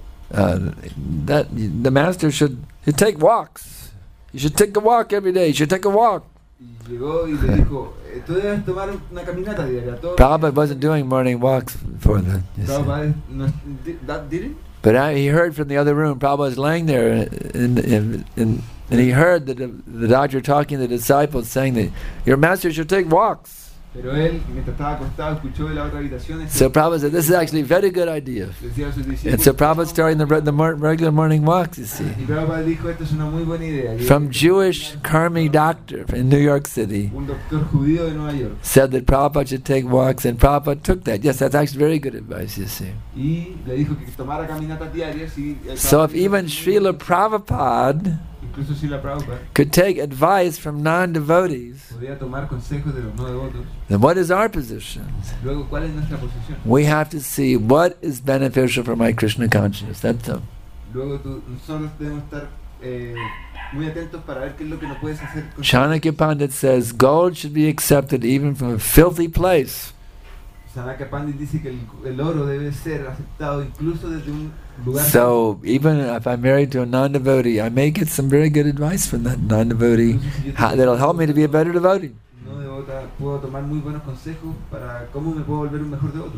B: uh, that the master should, should take walks. You should take a walk every day. You should take a walk.
C: y llegó y le dijo, eh, tú debes tomar una caminata diaria. Todos los
B: Prabhupada
C: días".
B: wasn't doing morning walks before that. you see.
C: Prabhupada no, di- that didn't.
B: But I, he heard from the other room, Prabhupada was laying there, in, in, in, and he heard the, the doctor talking to the disciples saying that your master should take walks.
C: Pero él, mientras estaba acostado, escuchó de la otra habitación.
B: So Prabhupada said, this is actually a very good idea.
C: Decía a sus
B: And so
C: discípulos,
B: Prabhupada starting the, re- the mor- regular morning walks, you see.
C: y Prabhupada dijo, esto es una muy buena idea. Y
B: From
C: él-
B: Jewish Karmi doctor in New York City
C: un doctor judío de Nueva York.
B: said that Prabhupada should take walks, and Prabhupada took that. Yes, that's actually very good advice, you see.
C: Y le dijo que tomara caminatas diarias. Y el
B: So if
C: Prabhupada-
B: even Srila Prabhupada
C: incluso si la Prabhupada
B: could take advice from non-devotees,
C: podía tomar consejos de los no devotos,
B: then what is our position?
C: luego, ¿cuál es nuestra posición?
B: We have to see what is beneficial for my Krishna consciousness. That's all.
C: Luego tú, nosotros debemos estar eh, muy atentos para ver qué es lo que no puedes hacer. con-
B: Chanakya Pandit says gold should be accepted even from a filthy place.
C: Sanaka Pandit dice que el, el oro debe ser aceptado incluso desde un lugar.
B: So even if I'm married to a non-devotee, I may get some very good advice from that non-devotee
C: Incluso si yo
B: how,
C: tengo-
B: that'll help me to be a better devotee.
C: No devota, puedo tomar muy buenos consejos para cómo me puedo volver un mejor devoto.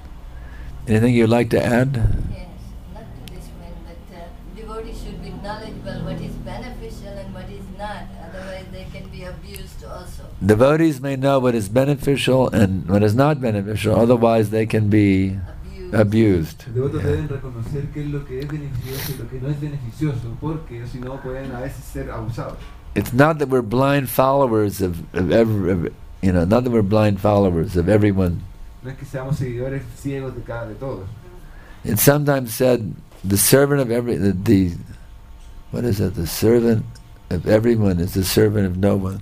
B: Anything you'd like to add?
D: Yes, not to this man, but uh, devotees should be knowledgeable what is beneficial and what is not. Otherwise, they can be abused also.
B: Devotees may know what is beneficial and what is not beneficial, otherwise they can be
D: Abused.
B: abused.
C: Los devotos
B: Yeah.
C: deben reconocer qué es lo que es beneficioso y lo que no es beneficioso, porque si no pueden a veces ser abusados.
B: It's not that we're blind followers of, of every, of, you know, not that we're blind followers of everyone.
C: No es que seamos seguidores ciegos de cada de todos.
B: It's sometimes said the servant of every, the, the what is it, the servant of everyone is the servant of no one.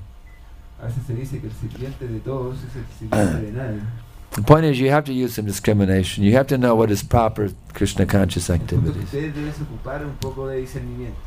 C: A veces se dice que el sirviente de todos es el sirviente de nadie.
B: The point is you have to use some discrimination. You have to know what is proper Krishna conscious
C: El punto es que
B: activities.
C: ustedes deben ocupar un poco de discernimiento.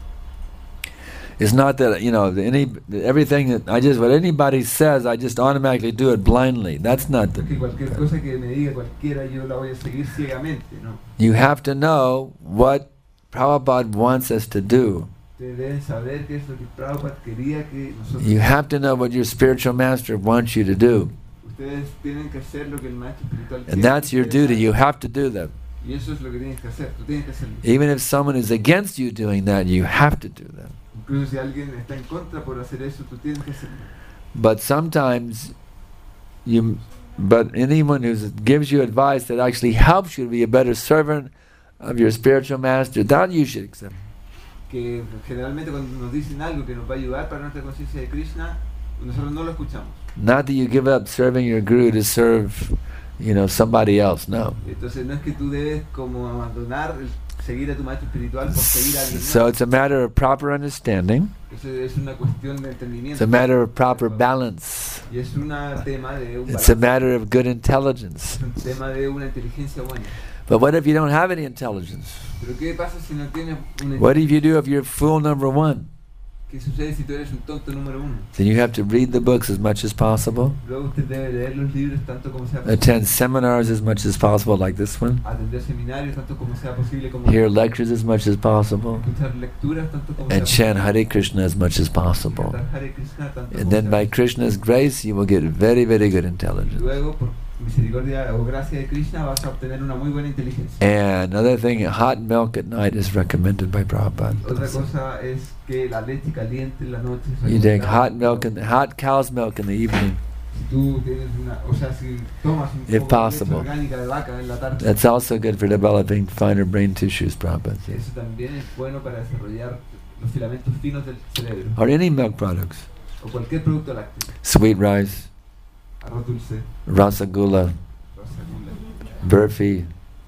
B: It's not that, you know, the, any everything that I just, what anybody says, I just automatically do it blindly. That's not
C: Porque cualquier
B: the...
C: cosa que me diga cualquiera yo la voy a seguir ciegamente, ¿no?
B: You have to know what Prabhupada wants us to do.
C: Ustedes deben saber qué es lo que Prabhupada quería que nosotros.
B: You have to know what your spiritual master wants you to do.
C: Ustedes tienen que hacer lo que el maestro espiritual quiere
B: And
C: que
B: that's your
C: ustedes
B: duty.
C: hagan.
B: You have to do that.
C: Y eso es lo que tienes que hacer. Tú tienes que hacerlo.
B: Even if someone is against you doing that, you have to do that.
C: Incluso si alguien está en contra por hacer eso, tú tienes que hacerlo.
B: But sometimes you, but anyone who gives you advice that actually helps you to be a better servant of your spiritual master, that you should accept.
C: Que generalmente cuando nos dicen algo que nos va a ayudar para nuestra conciencia de Krishna, nosotros no lo escuchamos.
B: Not that you give up serving your guru to serve, you know, somebody else. No.
C: Entonces no es que tú debes como abandonar el seguir a tu maestro espiritual por seguir a alguien más.
B: So it's a matter of proper understanding.
C: Eso es una cuestión de entendimiento.
B: It's a matter of proper balance.
C: Y es un tema de un
B: It's a
C: balance.
B: matter of good intelligence.
C: Es un tema de una inteligencia buena.
B: But what if you don't have any intelligence?
C: Pero ¿qué pasa si no tienes una
B: What if you do if you're fool number one?
C: ¿Qué sucede si tú eres un tonto número uno?
B: Then you have to read the books as much as possible,
C: Luego usted debe leer los libros tanto como sea posible,
B: attend seminars as much as possible like this one,
C: atender seminarios tanto como sea posible, como
B: hear lectures as much as possible,
C: escuchar lecturas tanto como
B: and
C: sea
B: chant
C: posible,
B: Hare Krishna as much as possible.
C: cantar Hare Krishna tanto
B: And
C: como
B: then
C: sea
B: by
C: posible.
B: Krishna's grace you will get very, very good
C: Y
B: intelligence.
C: luego, por misericordia o gracia de Krishna vas a obtener una muy buena inteligencia.
B: And another thing, hot milk at night is recommended by Prabhupada.
C: Otra cosa es que la leche caliente en la noche es
B: You drink
C: recomendable.
B: hot milk and hot cow's milk in the evening.
C: Si tú tienes una, o sea, si tomas un
B: If
C: poco de leche
B: possible.
C: orgánica de vaca en la tarde,
B: That's also good for developing finer brain tissues, Prabhupada.
C: eso también es bueno para desarrollar los filamentos finos del cerebro.
B: Or any milk products.
C: O cualquier producto lácteo,
B: Sweet rice,
C: arroz dulce,
B: rasagula,
C: rasagula,
B: burfi,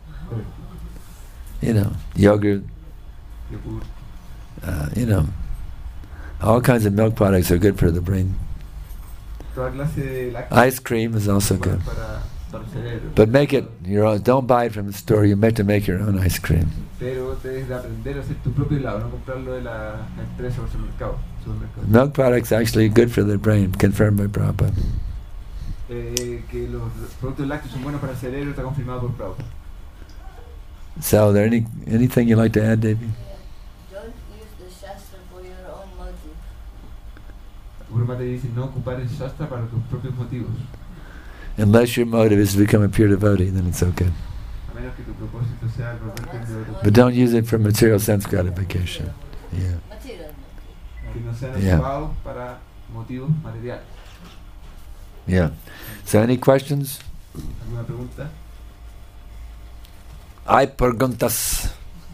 B: you know, yogurt,
C: yogur.
B: uh, you know. All kinds of milk products are good for the brain.
C: Toda clase de lácteos
B: Ice cream is also
C: son
B: good.
C: buenos para, para el cerebro.
B: But make it your own. Don't buy it from the store. You have to make your own ice cream.
C: Pero debes de aprender a hacer tu propio helado, no comprarlo de la empresa o supermercado. supermercado.
B: Milk products are actually good for the brain, confirmed by Prabhupada.
C: Eh, que los productos lácteos son buenos para el cerebro, está confirmado por Prabhupada.
B: So, there any anything you'd like to add, Devi?
D: Don't use the Shastra for your own motive.
C: Guru Mata dice no ocupar el Shastra para tus propios motivos,
B: Unless your motive is to become a pure devotee, then it's okay.
C: a menos que tu propósito sea volverte un devoto,
B: But don't use it for material sense gratification. Yeah.
D: Material motive.
C: que no sean
B: Yeah.
C: ocupados para motivos materiales.
B: Yeah. So, any questions?
C: ¿Alguna pregunta?
B: Hay preguntas.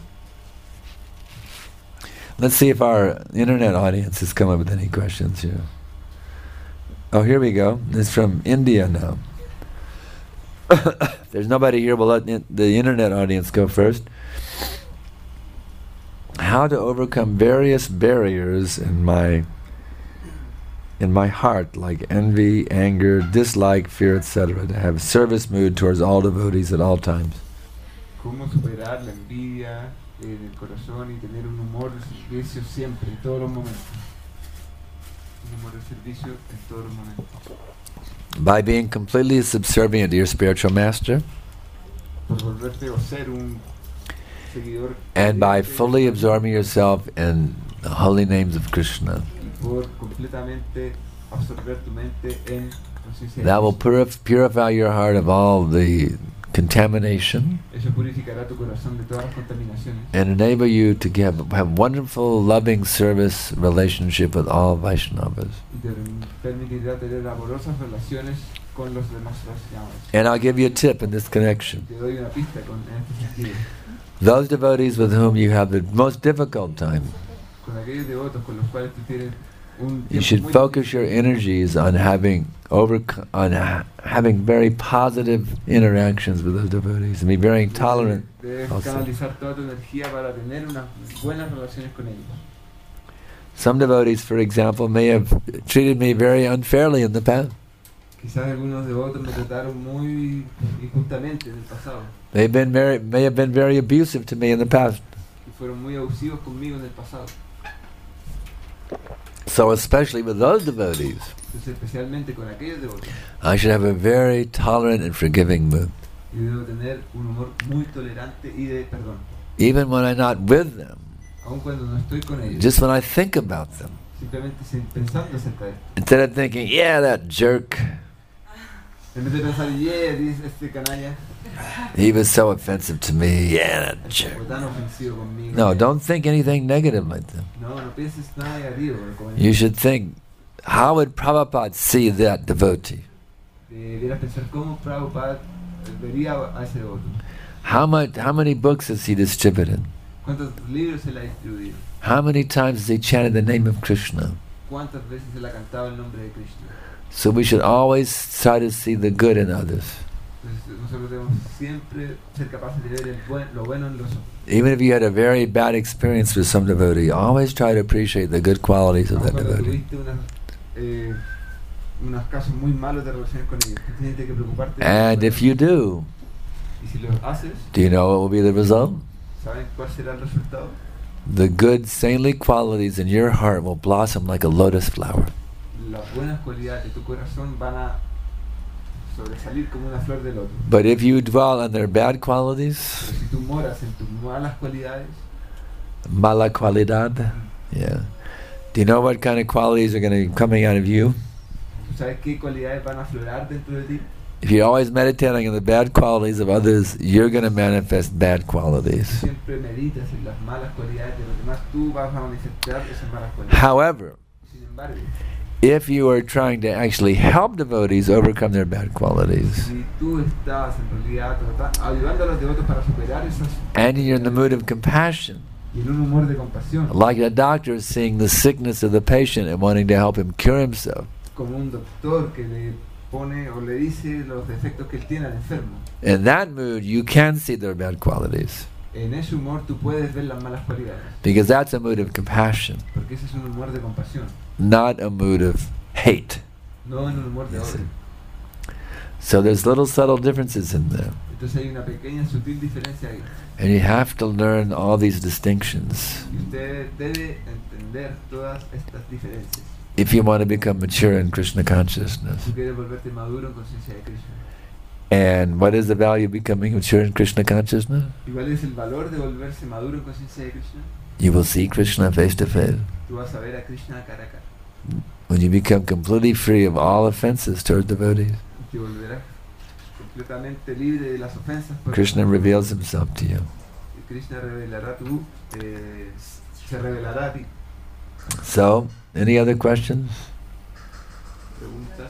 B: Let's see if our internet audience has come up with any questions here. Oh, here we go. It's from India now. If there's nobody here, we'll let in- the internet audience go first. How to overcome various barriers in my in my heart, like envy, anger, dislike, fear, et cetera, to have service mood towards all devotees at all times.
C: ¿Cómo superar la envidia en el corazón y tener un humor de servicio siempre, en todos los momentos? Un humor de servicio en todos los momentos.
B: By being completely subservient to your spiritual master,
C: Por volverte o ser un seguidor
B: and by
C: obediente
B: fully absorbing yourself in the holy names of Krishna.
C: y por completamente absorber tu mente en conciencia de
B: That will
C: Cristo.
B: purif- purify your heart of all the contamination
C: Eso purificará tu corazón de todas las contaminaciones
B: and enable you to give, have wonderful, loving service relationship with all Vaishnavas.
C: y te permitirá tener amorosas relaciones con los demás Vaishnavas.
B: And I'll give you a tip in this connection.
C: Te doy una pista con, en este sentido.
B: Those devotees with whom you have the most difficult time,
C: Con aquellos devotos con los cuales tú tienes un
B: you
C: tiempo
B: should
C: muy
B: focus your
C: difícil,
B: energies on having over on ha- having very positive interactions with those devotees and be very tolerant.
C: debes
B: also.
C: canalizar toda tu energía para tener unas buenas relaciones con ellos.
B: Some devotees, for example, may have treated me very unfairly in the past.
C: Quizás algunos devotos me trataron muy injustamente en el pasado
B: They've been very, may have been very abusive to me in the past.
C: y fueron muy abusivos conmigo en el pasado.
B: So especially with those devotees,
C: Entonces, especialmente con aquellos devotos,
B: I should have a very tolerant and forgiving mood.
C: yo debo tener un humor muy tolerante y de perdón,
B: Even when I'm not with them,
C: aun cuando no estoy con ellos.
B: just when I think about them.
C: Simplemente sin- pensando acerca de esto.
B: Instead of thinking, yeah, that jerk,
C: En vez de pensar, yeah, dice este canalla,
B: he was so offensive to me, yeah, that
C: o
B: jerk.
C: tan ofensivo conmigo.
B: No, don't think anything negative like that.
C: No, no pienses nada negativo. como
B: You should think, how would Prabhupada see that devotee?
C: Debieras pensar cómo Prabhupada vería a ese devoto.
B: How much? How many books has he distributed?
C: ¿Cuántos libros se le ha distribuido?
B: How many times has he chanted the name of Krishna?
C: ¿Cuántas veces se le ha cantado el nombre de Krishna?
B: So we should always try to see the good in others.
C: Entonces nosotros debemos siempre ser capaces de ver el buen, lo bueno en los otros.
B: Even if you had a very bad experience with some devotee, always try to appreciate the good qualities of
C: Aun
B: that
C: cuando
B: devotee.
C: tuviste unas, eh, unos casos muy malos de relaciones con ellos, tú tienes que preocuparte. de
B: And
C: eso.
B: if you do,
C: Y si lo haces,
B: do you know what will be the result?
C: ¿saben cuál será el resultado?
B: The good saintly qualities in your heart will blossom like a lotus flower.
C: Las buenas cualidades de tu corazón van a sobresalir como una flor de loto.
B: But if you dwell on their bad qualities,
C: Pero si tú moras en tus malas cualidades,
B: mala cualidad, yeah. Do you know what kind of qualities are going to be coming out of you?
C: ¿tú sabes qué cualidades van a aflorar dentro de ti?
B: If you're always meditating on the bad qualities of others, you're going to manifest bad qualities.
C: Siempre meditas en las malas cualidades de los demás, tú vas a manifestar esas malas cualidades.
B: However,
C: Sin embargo,
B: if you are trying to actually help devotees overcome their bad qualities,
C: si tú estás en realidad trata- ayudando a los devotos para superar esas
B: and you're in the mood of compassion,
C: y en un humor de compasión,
B: like a doctor seeing the sickness of the patient and wanting to help him cure himself,
C: como un doctor que le pone o le dice los defectos que él tiene al enfermo.
B: in that mood you can see their bad qualities,
C: En ese humor tú puedes ver las malas cualidades,
B: because that's a mood of compassion,
C: porque ese es un humor de compasión,
B: not a mood of hate.
C: no en un humor de
B: Yes.
C: odio.
B: So there's little subtle differences in there,
C: Entonces hay una pequeña sutil diferencia ahí.
B: and you have to learn all these distinctions
C: Y usted debe entender todas estas diferencias.
B: if you want to become mature in Krishna consciousness.
C: Tú quieres volverte maduro en conciencia de Krishna.
B: And what is the value of becoming mature in Krishna consciousness?
C: Igual es el valor de volverse maduro en conciencia de Krishna.
B: You will see Krishna face to face.
C: Tú vas a ver a Krishna cara a cara.
B: When you become completely free of all offenses toward devotees,
C: Te volverás completamente libre de las ofensas. por-
B: Krishna reveals himself to you.
C: Y Krishna revelará tú, eh, se revelará a ti.
B: So, any other questions?
C: Preguntas.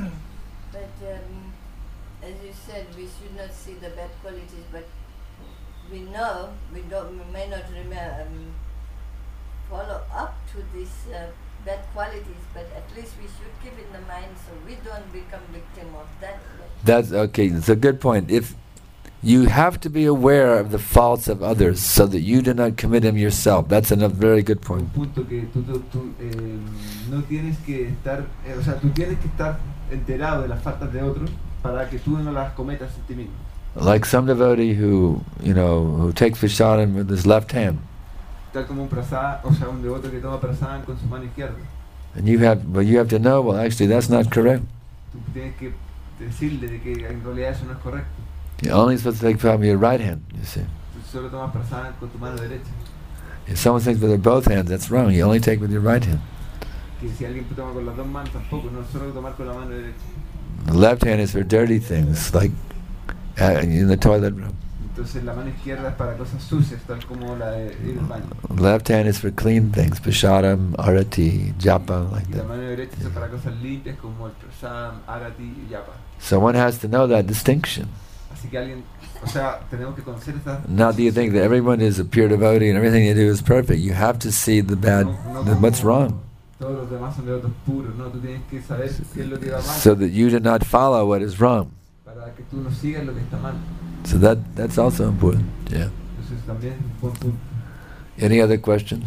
D: But um, as you said, we should not see the bad qualities, but we know we don't we may not remember, um, follow up to these uh, bad qualities, but at least we should keep in the mind so we don't become victim of that.
B: That's okay. It's a good point. If you have to be aware of the faults of others so that you do not commit them yourself. That's a very good
C: Un
B: point.
C: punto que tú, tú- tú, eh, no tienes que estar, eh, o sea, tú tienes que estar enterado de las faltas de otros para que tú no las cometas en ti mismo.
B: Like some devotee who, you know, who takes prasadam with his left hand,
C: Tal como un prasad, o sea, un devoto que toma prasad con su mano izquierda.
B: and you have, but you have to know. Well, actually, that's not correct.
C: Tú tienes que decirle de que en realidad eso no es correcto.
B: You're only supposed to take from your right hand. You see,
C: Tú solo tomas prasad con tu mano derecha.
B: if someone takes with their both hands, that's wrong. You only take with your right hand.
C: Que si alguien toma con las dos manos tampoco, no solo tomar con la mano derecha.
B: The left hand is for dirty things, like uh, in the toilet room.
C: Entonces la mano izquierda es para cosas sucias, tal como la de ir al baño.
B: Left hand is for clean things, prasadam, arati, japa, like
C: Y la
B: that.
C: mano derecha es para cosas limpias como el prasad, arati y yapa.
B: So one has to know that distinction.
C: Así que alguien, o sea, tenemos que conocer esta.
B: Not that you think that everyone is a pure devotee and everything you do is perfect. You have to see the bad, the, what's wrong,
C: Todos los demás son devotos puros, ¿no? Tú tienes que saber qué es lo que va mal
B: so that you do not follow what is wrong.
C: para que tú no sigas lo que está mal.
B: So that that's also important. Yeah.
C: Entonces también es un buen punto.
B: Any other questions?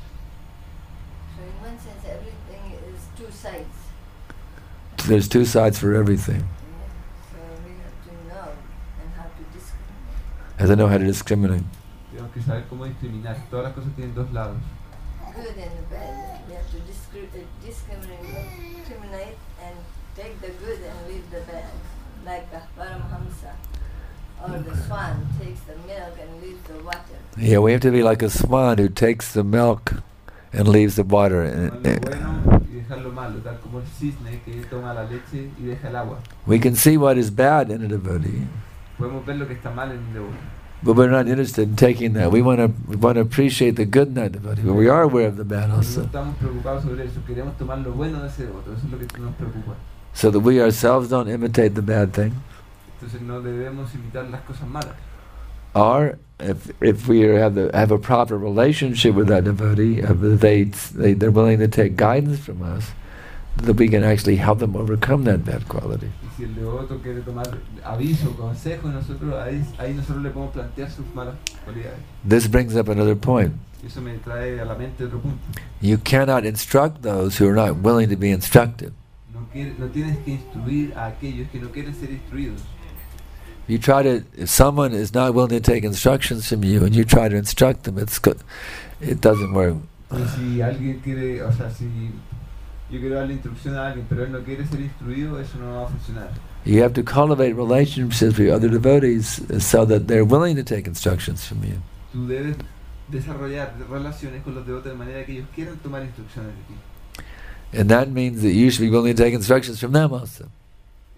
D: So in one sense, everything is two sides.
B: There's two sides for everything.
D: Yeah. So we have to know and how to discriminate.
B: As I know how to discriminate.
C: Tenemos que saber cómo discriminar. Todas las cosas tienen dos lados.
D: Good and bad. We have to discri- uh, discriminate, discriminate and take the good and leave the bad. Like a Paramhamsa or the swan takes the milk and leaves the water.
B: Yeah, we have to be like a swan who takes the milk and leaves the water.
C: Tomar
B: And,
C: lo
B: uh,
C: bueno y dejar lo malo, tal como el cisne que toma la leche y deja el agua.
B: we can see what is bad in a devotee,
C: Podemos ver lo que está mal en un devoto.
B: but we're not interested in taking that. We want to we want to appreciate the good in that devotee, but we are aware of the bad
C: No
B: also,
C: estamos preocupados sobre eso, queremos tomar lo bueno de ese devoto, eso es lo que nos preocupa.
B: so that we ourselves don't imitate the bad thing.
C: Entonces no debemos imitar las cosas malas.
B: Or if if we have the have a proper relationship with that devotee, uh, they they they're willing to take guidance from us, that we can actually help them overcome that bad quality.
C: Y si el devoto quiere tomar aviso, consejo, nosotros ahí, ahí nosotros le podemos plantear sus malas cualidades.
B: This brings up another point.
C: Y eso me trae a la mente otro punto.
B: You cannot instruct those who are not willing to be instructed.
C: No, quiere, no tienes que instruir a aquellos que no quieren ser instruidos.
B: You try to, if someone is not willing to take instructions from you, and you try to instruct them, it's good. It doesn't work.
C: Y si alguien quiere, o sea, si yo quiero darle instrucción a alguien, pero él no quiere ser instruido, eso no va a funcionar.
B: You have to cultivate relationships with other devotees so that they're willing to take instructions from you.
C: Tú debes desarrollar relaciones con los devotos de manera que ellos quieran tomar instrucciones de ti.
B: And that means that you should be willing to take instructions from them also.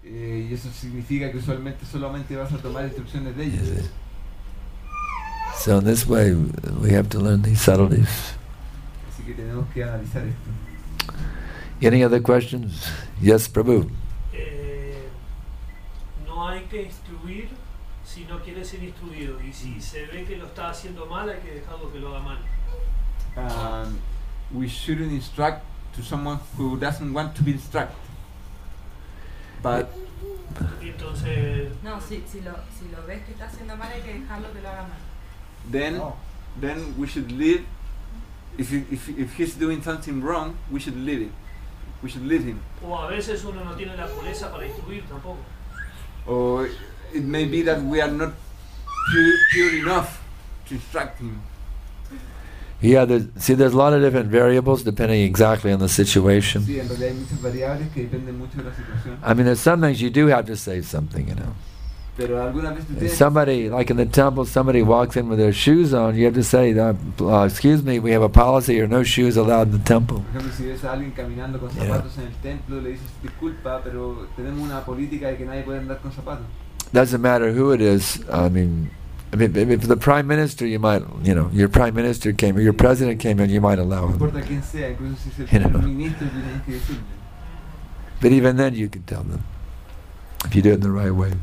C: Eh, y eso significa que usualmente solamente vas a tomar instrucciones de ellos.
B: Yes. So in this way, we have to learn these subtleties.
C: Así que tenemos que analizar esto.
B: Any other questions? Yes, Prabhu.
E: Eh, no hay que instruir si no quiere ser instruido. Y si se ve que lo está haciendo mal, hay que dejarlo que lo haga mal.
C: Um, we shouldn't instruct to someone who doesn't want to be instructed. But
E: Y entonces,
F: No, si, si, lo, si lo ves que está haciendo mal, hay que dejarlo que lo haga mal.
C: then, then we should leave. If, he, if if he's doing something wrong, we should leave it. We should leave him.
E: o a veces uno no tiene la pureza para instruir tampoco.
C: Or it may be that we are not pure, pure enough to instruct him.
B: Yeah, there's, see, there's a lot of different variables depending exactly on the situation.
C: Sí, en realidad hay muchas variables que dependen mucho de la situación.
B: I mean, there's some things you do have to say something, you know.
C: Pero algunas veces tú
B: If
C: tienes-
B: somebody, like in the temple, somebody walks in with their shoes on, you have to say, uh, uh, excuse me, we have a policy or no shoes allowed in the temple.
C: Por ejemplo, si ves a alguien caminando con
B: Yeah.
C: zapatos en el templo, le dices disculpa, pero tenemos una política de que nadie puede andar con zapatos.
B: Doesn't matter who it is. I mean, I mean, if if the prime minister, you might, you know, your prime minister came or your president came in, you might allow
C: No
B: him.
C: importa quién sea, incluso si es el
B: You know.
C: primer ministro, tienes que decirle.
B: But even then, you can tell them if you do it in the right way.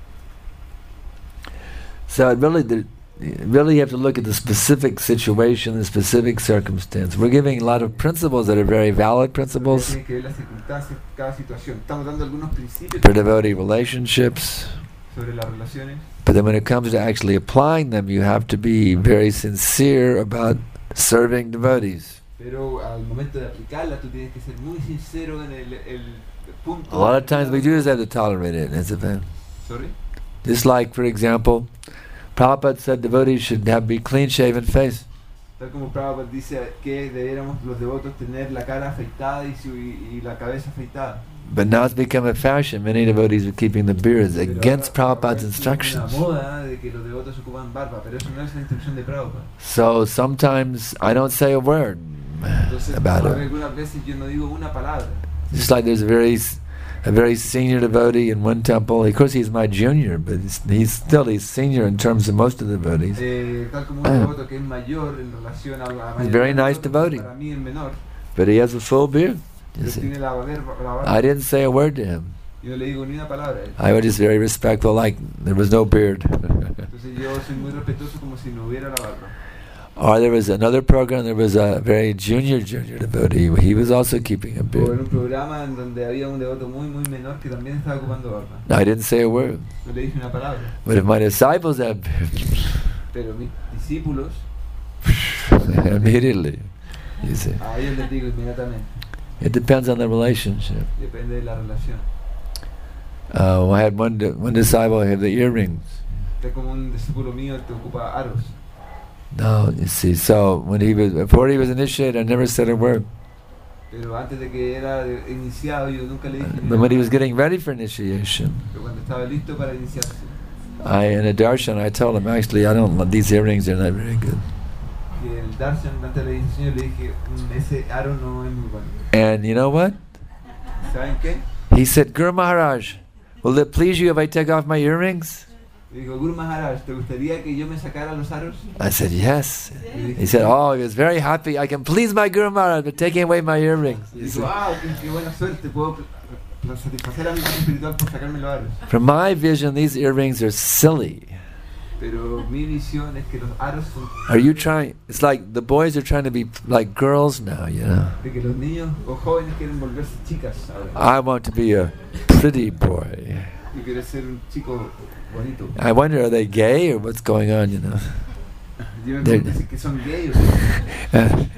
B: So it really, the, really, you have to look at the specific situation, the specific circumstance. We're giving a lot of principles that are very valid principles
C: Tienes que ver las circunstancias de cada situación. Estamos dando algunos principios
B: for devotee relationships.
C: sobre las relaciones,
B: But then when it comes to actually applying them, you have to be very sincere about serving devotees.
C: pero al momento de aplicarlas tú tienes que ser muy sincero en el, el punto.
B: A lot of times we do just have to tolerate it. It's a thing.
C: Sorry.
B: Just like, for example, Prabhupada said devotees should have be clean-shaven face.
C: Tal como Prabhupada dice que debiéramos los devotos tener la cara afeitada y, su, y, y la cabeza afeitada.
B: But now it's become a fashion. Many devotees are keeping the beards
C: Pero
B: against
C: ahora-
B: Prabhupada's
C: ahora es
B: instructions.
C: una moda de que los devotos ocupan barba, pero eso no es la instrucción de Prabhupada.
B: So sometimes I don't say a word
C: Entonces,
B: about it.
C: algunas veces yo no digo una palabra.
B: Just like there's a very, s- a very senior devotee in one temple. Of course, he's my junior, but he's, he's still he's senior in terms of most of the devotees.
C: Eh, tal como un devoto que es mayor en relación a la
B: He's
C: mayoría
B: very
C: de los
B: nice
C: devotos,
B: devotee.
C: para mí es menor,
B: But he has a full beard. You
C: pero
B: see.
C: tiene la barba, la barba.
B: I didn't say a word to him.
C: Yo no le digo ni una palabra a él.
B: I was just very respectful, like there was no beard.
C: Entonces yo soy muy respetuoso como si no hubiera la barba.
B: Or there was another program, there was a very junior, junior devotee. He was also keeping a
C: O en
B: beard.
C: un programa en donde había un devoto muy muy menor que también estaba ocupando barba.
B: I didn't say a word.
C: No le dije una palabra.
B: But if my disciples have beards,
C: Pero mis discípulos,
B: immediately, you see.
C: a ellos les digo inmediatamente.
B: It depends on the relationship.
C: Depende de la relación.
B: Uh, I had one di- one disciple who had the earrings.
C: Es como un discípulo mío que ocupa aros.
B: No, you see. So when he was before he was initiated, I never said a word.
C: Pero antes de que era de- iniciado, yo nunca le dije ni
B: But
C: una
B: when he was
C: palabra.
B: getting ready for initiation,
C: Pero cuando estaba listo para iniciarse,
B: I in a darshan I told him, actually, I don't want these earrings. Are not very good.
C: que en el darshan, antes de la iniciación, yo le dije, "Mm, ese aro no es muy bueno.
B: And you know what?
C: ¿Saben qué?
B: He said, Guru Maharaj, will it please you if I take off my earrings?
C: Le digo, Guru Maharaj, ¿te gustaría que yo me sacara los aros?
B: I said, yes.
C: Le dije,
B: He said, oh, he was very happy. I can please my Guru Maharaj by taking away my earrings.
C: y
B: You
C: digo,
B: see.
C: wow, qué, qué buena suerte, puedo pl- pl- satisfacer a mi parte espiritual por sacarme los aros.
B: From my vision, these earrings are silly.
C: Pero mi visión es que los aros son
B: Are you trying? It's like the boys are trying to be like girls now, you know.
C: de que los niños o jóvenes quieren volverse chicas ahora.
B: I want to be a pretty boy.
C: Y quiere ser un chico bonito.
B: I wonder, are they gay or what's going on, you know?
C: Yo me
B: They're-
C: pregunto si que son gays o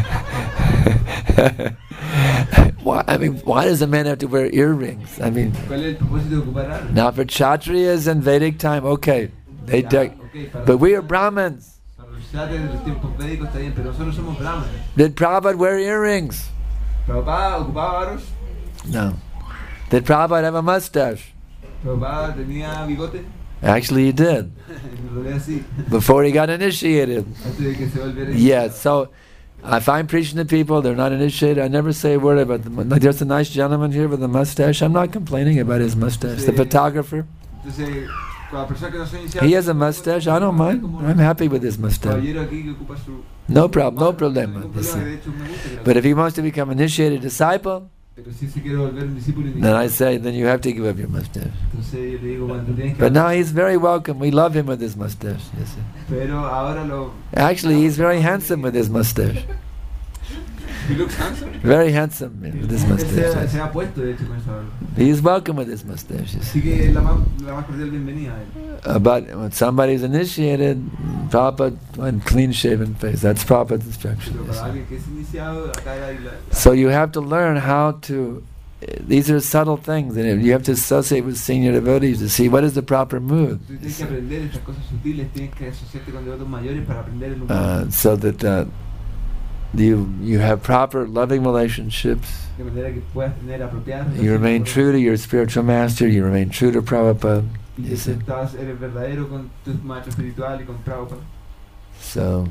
B: why, I mean, why does a man have to wear earrings? I mean,
C: cuál es el propósito de ocupar aros.
B: now for Kshatriyas in Vedic time, okay, they
C: Ya,
B: deck,
C: ok, para
B: but we are
C: los-
B: Brahmins.
C: Para los kshatriyas de los tiempos védicos está bien, pero nosotros somos brahmanes.
B: Did Prabhupada wear earrings?
C: Prabhupada ocupaba aros,
B: No. Did Prabhupada have a mustache?
C: Prabhupada tenía bigote,
B: Actually, he did
C: lo veía así,
B: before he got initiated.
C: antes de que se volviera.
B: Yes. So, If I'm preaching to people, they're not initiated, I never say a word about them. Like there's a nice gentleman here with a mustache. I'm not complaining about his mustache. The photographer.
C: Entonces, con la persona que no soy iniciado,
B: He has a mustache. I don't mind. I'm happy with his mustache.
C: caballero aquí que ocupa su-
B: No problem. No
C: ningún
B: problema.
C: problema,
B: Listen.
C: de hecho, me gusta que la-
B: But if he wants to become initiated disciple,
C: Pero si se quiere volver un discípulo
B: then
C: iniciado,
B: I say, then you have to give up your mustache.
C: entonces yo le digo, bueno, tú tienes que...
B: But now he's very welcome. We love him with his mustache. Yes, sir.
C: Pero ahora lo...
B: Actually, he's very handsome with his mustache.
C: He looks handsome.
B: Very handsome with his
C: Él
B: mustache.
C: se,
B: Yes.
C: se ha puesto, de hecho, con esa barba.
B: He's welcome with his mustache. Yes.
C: Así que la más, la más cordial bienvenida a él.
B: Uh, but when somebody's initiated, Prabhupada and clean-shaven face. That's Prabhupada's instruction.
C: Pero
B: Yes,
C: para
B: sir.
C: alguien que es iniciado, acá hay la...
B: So you have to learn how to. These are subtle things, and you have to associate with senior devotees to see what is the proper mood,
C: Tú tienes que aprender estas cosas sutiles, tienes que asociarte con devotos mayores para aprender el humor.
B: uh, so that uh, you you have proper loving relationships.
C: De manera que puedas tener apropiadas.
B: You remain true to your spiritual master. You remain true to Prabhupada.
C: Y que
B: You see?
C: estás, eres verdadero con tu maestro espiritual y con Prabhupada.
B: So,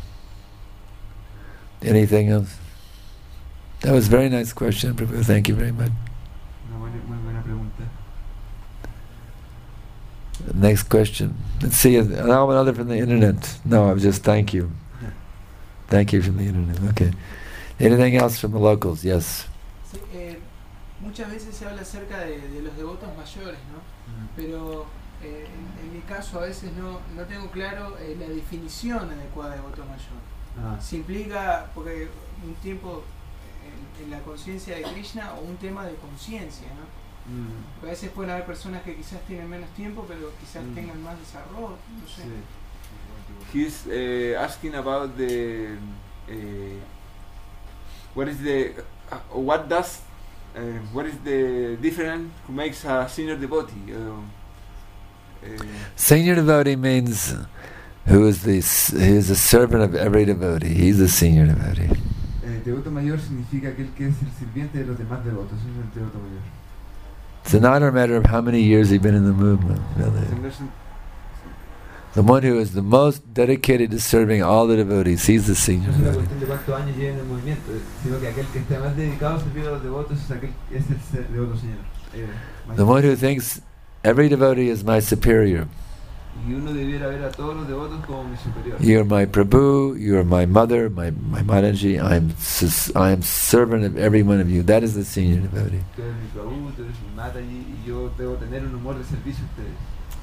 B: anything else? That was a very nice question, Prabhu. Thank you very much.
C: Una buena, muy buena pregunta.
B: Next question. Let's see. Now another from the internet. No, I was just thank you. Thank you from the internet. Okay. Anything else from the locals? Yes.
G: Sí, eh, muchas veces se habla acerca de, de los devotos mayores, ¿no? Pero eh, en, en mi caso a veces no, no tengo claro eh, la definición adecuada de devoto mayor.
C: Ah,
G: Si implica, porque un tiempo en, en la conciencia de Krishna o un tema de conciencia, ¿no?
C: mm,
G: Porque a veces pueden haber personas que quizás tienen menos tiempo, pero quizás
C: Mm.
G: tengan más desarrollo, no sé.
C: sí. He's uh, asking about the uh, what is the uh, what does uh, what is the difference who makes a senior devotee? Uh, uh,
B: Senior devotee means who is the s- who is the servant of every devotee. He's a senior devotee.
C: eh, devoto mayor significa aquel que es el sirviente de los demás devotos. Eso es el devoto mayor.
B: It's not a matter of how many years he's been in the movement. Really.
C: No es un-
B: The one who is the most dedicated to serving all the devotees, he's the senior
C: No es una
B: devotee.
C: cuestión de cuántos años lleven el movimiento, sino que aquel que esté más dedicado a servir a los devotos es aquel que es el ser- devoto señor. Eh,
B: The one who thinks every devotee is my superior.
C: y uno debiera ver a todos los devotos como mi superior.
B: You're my Prabhu, you're my mother, my, my Mataji, I'm sus- I am servant of every one of you. That is the senior devotee.
C: Tú eres mi Prabhu, tú eres mi Mataji, y yo debo tener un humor de servicio a ustedes.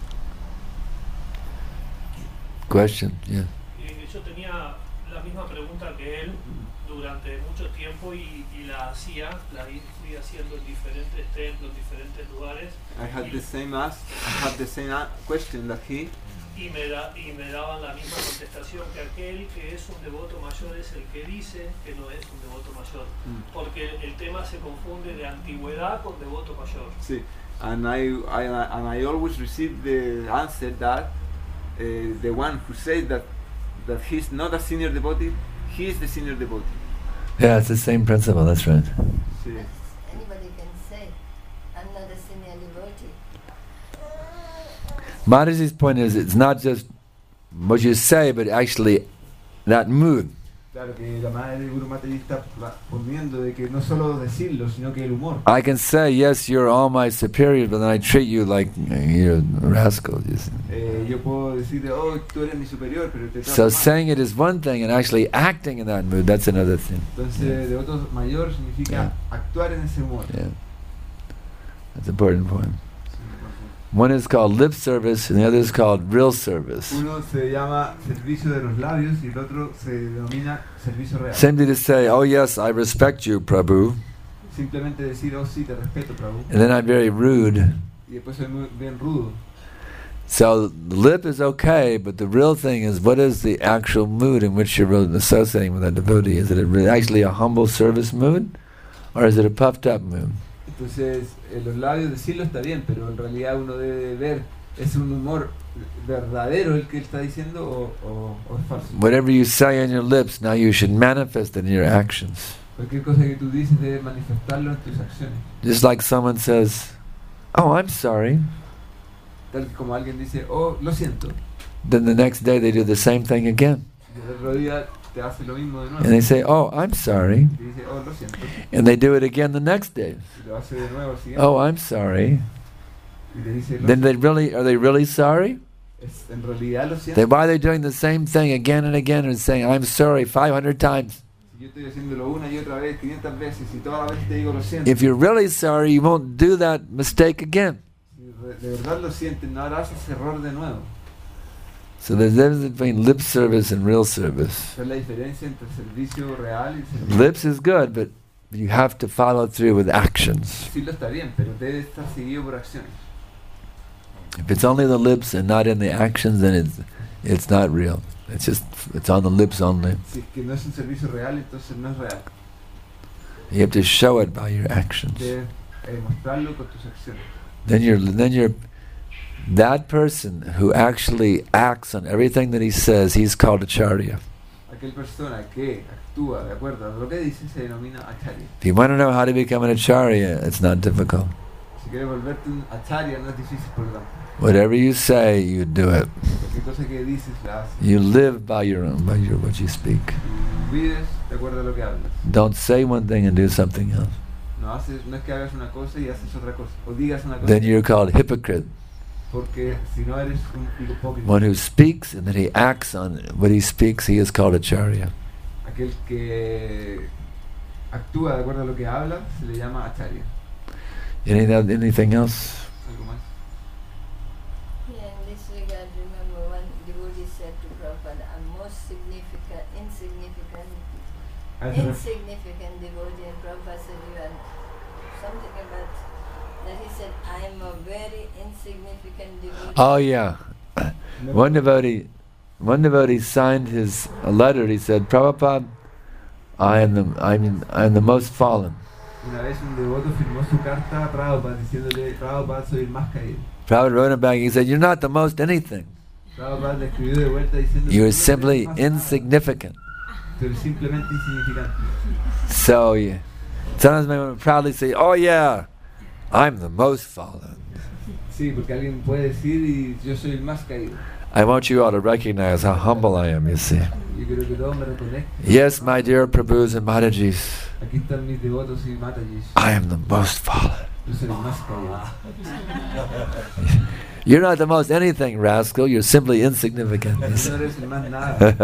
B: Question? Yeah.
E: Eh, yo tenía la misma pregunta que él durante mucho tiempo y, y la hacía, la i- fui haciendo en diferentes templos, en diferentes lugares
C: I had the same ask, I had the same a- question that he,
E: y me, da, y me daban la misma contestación que aquel que es un devoto mayor es el que dice que no es un devoto mayor,
C: Mm.
E: porque el tema se confunde de antigüedad con devoto mayor.
C: sí, and I, I and I always receive the answer that uh, the one who says that that he's not a senior devotee, he is the senior devotee.
B: Yeah, it's the same principle, that's right.
C: Sí.
D: Anybody can say, I'm not a senior devotee.
B: Mataji's point is it's not just what you say, but actually that mood.
C: Claro que la madre de Guru Mataji está pla- poniendo de que no solo decirlo, sino que el humor.
B: I can say, yes, you're all my superiors, but then I treat you like you're a rascal. You see.
C: Eh, yo puedo decirle, oh, tú eres mi superior, pero te trato
B: So
C: mal.
B: saying it is one thing, and actually acting in that mood, that's another thing.
C: Entonces, devoto mayor significa
B: Yeah.
C: actuar en ese humor.
B: Yeah, that's an important point. One is called lip service, and the other is called real service.
C: Uno se llama servicio de los labios y el otro se denomina servicio real.
B: Simply to say, oh yes, I respect you, Prabhu,
C: Simplemente decir, oh sí, te respeto, Prabhu.
B: and then I'm very rude.
C: Y después soy muy bien rudo.
B: So the lip is okay, but the real thing is, what is the actual mood in which you're associating with that devotee? Is it a, re- actually a humble service mood, or is it a puffed up mood?
C: Entonces, en los labios decirlo está bien, pero en realidad uno debe ver, ¿es un humor verdadero el que él está diciendo o, o, o es falso?
B: Whatever you say on your lips, now you should manifest it in your actions.
C: Cualquier cosa que tú dices debes manifestarlo en tus acciones.
B: Just like someone says, oh, I'm sorry.
C: Tal como alguien dice, oh, lo siento.
B: Then the next day they do the same thing again.
C: Y el otro día te hace lo mismo de nuevo.
B: And they say, oh, I'm sorry.
C: Y te dice, oh, lo siento.
B: And they do it again the next day.
C: Y lo hace de nuevo el siguiente.
B: Oh, I'm sorry.
C: Y te dice, lo
B: Then
C: siento.
B: they really, are they really sorry?
C: Es, en realidad lo siento.
B: Then why are they doing the same thing again and again and saying, I'm sorry five hundred times?
C: Si yo estoy haciéndolo una y otra vez, quinientas veces, y todas las veces te digo lo siento.
B: If you're really sorry, you won't do that mistake again.
C: Si de verdad lo sientes, no harás ese error de nuevo.
B: So there's a difference between lip service and real service.
C: Esa es la diferencia entre servicio real y servicio.
B: Lips is good, but you have to follow through with actions.
C: Sí lo está bien, pero debe estar seguido por acciones.
B: If it's only the lips and not in the actions, then it's it's not real. It's just it's on the lips only.
C: Si es que no es un servicio real, entonces no es real.
B: You have to show it by your actions.
C: Debes eh, mostrarlo con tus acciones.
B: Then you're then you're that person who actually acts on everything that he says. He's called acharya.
C: Aquella persona que actúa de acuerdo a lo que dice se denomina acharya.
B: If you want to know how to become an acharya, it's not difficult.
C: Si quieres volverte un acharya no es difícil, por lo tanto.
B: Whatever you say, you do it.
C: Cualquier cosa que dices la haces.
B: You live by your own, by your what you speak.
C: Y vives de acuerdo a lo que hablas.
B: Don't say one thing and do something else.
C: No haces, no es que hagas una cosa y haces otra cosa, o digas una cosa.
B: Then you're called hypocrite.
C: Porque si no eres un hipócrita.
B: One who speaks and then he acts on what he speaks, he is called acharya.
C: Aquel que actúa de acuerdo a lo que habla se le llama acharya.
B: Any, anything else?
C: ¿Algo más?
D: Yeah, in this regard, remember one devotee said to Prabhupada, I'm most significant, insignificant,
C: A ese ref-
D: insignificant devotee, and Prabhupada said, you are something about that. He said, I am a very insignificant devotee.
B: Oh yeah. One devotee, one devotee signed his a letter. He said, Prabhupada, I am the I'm I'm the most fallen.
C: Una vez un devoto firmó su carta a Prabhupada diciéndole, Prabhupada, soy el más caído.
B: Prabhupada wrote him back. He said, you're not the most anything.
C: Prabhupada le escribió de vuelta diciendo,
B: You are
C: "Tú no eres
B: simply
C: más nada,
B: insignificant.
C: tú eres simplemente insignificante.
B: So yeah, sometimes we proudly say, oh yeah, I'm the most fallen.
C: Sí, porque alguien puede decir, y yo soy el más caído.
B: I want you all to recognize how humble I am, you see.
C: Yo quiero que todos me reconozcan.
B: Yes, my dear Prabhus and Matajis,
C: Aquí están mis devotos y Matajis.
B: I am the most fallen.
C: Yo soy el más caído.
B: You're not the most anything, rascal. You're simply insignificant.
C: Tú no eres el más nada.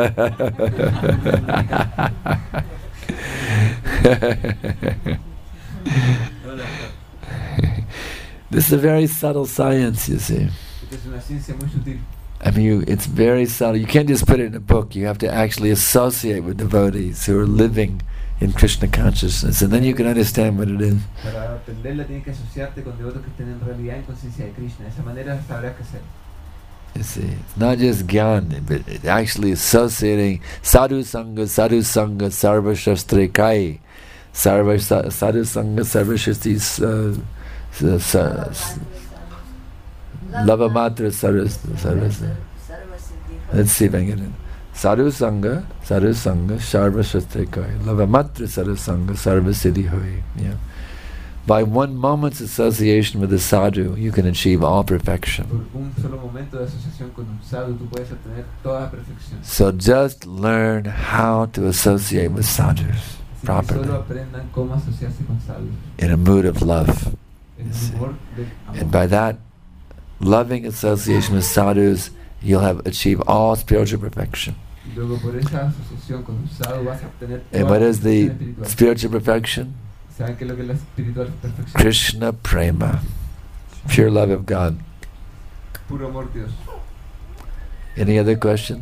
B: This is a very subtle science, you see.
C: Esta es una ciencia muy sutil.
B: I mean, you, it's very subtle. You can't just put it in a book. You have to actually associate with devotees who are living in Krishna consciousness, and then you can understand what it is.
C: Para aprenderla tienes que asociarte con devotos que estén en realidad en conciencia de Krishna. De esa manera sabrás qué hacer.
B: You see, it's not just gyan, but it's actually associating sadhu sangha, sadhu sangha, sarva shastri kai, sarva sa- sadhu sangha, sarva shastri uh, sa- sa- lava matra sarva sarva. Let's see if I can get it. Sadhu sangha, sadhu sangha, sarva shastri kai, lava matra sadhu sangha, sarva siddhi hoy. Yeah. By one moment's association with a sadhu, you can achieve all perfection.
C: Por un solo momento de asociación con un sadhu, tú puedes obtener toda perfección.
B: So just learn how to associate with sadhus
C: Así que
B: properly,
C: solo aprendan cómo asociarse con sadhus.
B: in a mood of love.
C: En
B: Yes.
C: un humor de
B: And
C: amor.
B: by that loving association with sadhus, you'll have achieved all spiritual perfection.
C: Y luego por esa asociación con un sadhu vas a obtener
B: And
C: toda
B: what
C: la
B: is the
C: perfección espiritual.
B: spiritual perfection?
C: ¿Saben qué es lo que es la espiritual perfección?
B: Krishna prema, pure love of God.
C: Puro amor Dios.
B: Any other questions?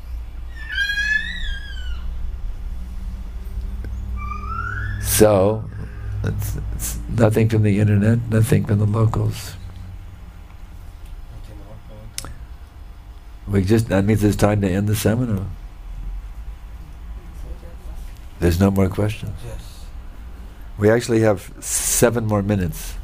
B: So, it's, it's nothing from the internet, nothing from the locals. We just, that means it's time to end the seminar. There's no more questions.
H: Yes.
B: We actually have seven more minutes.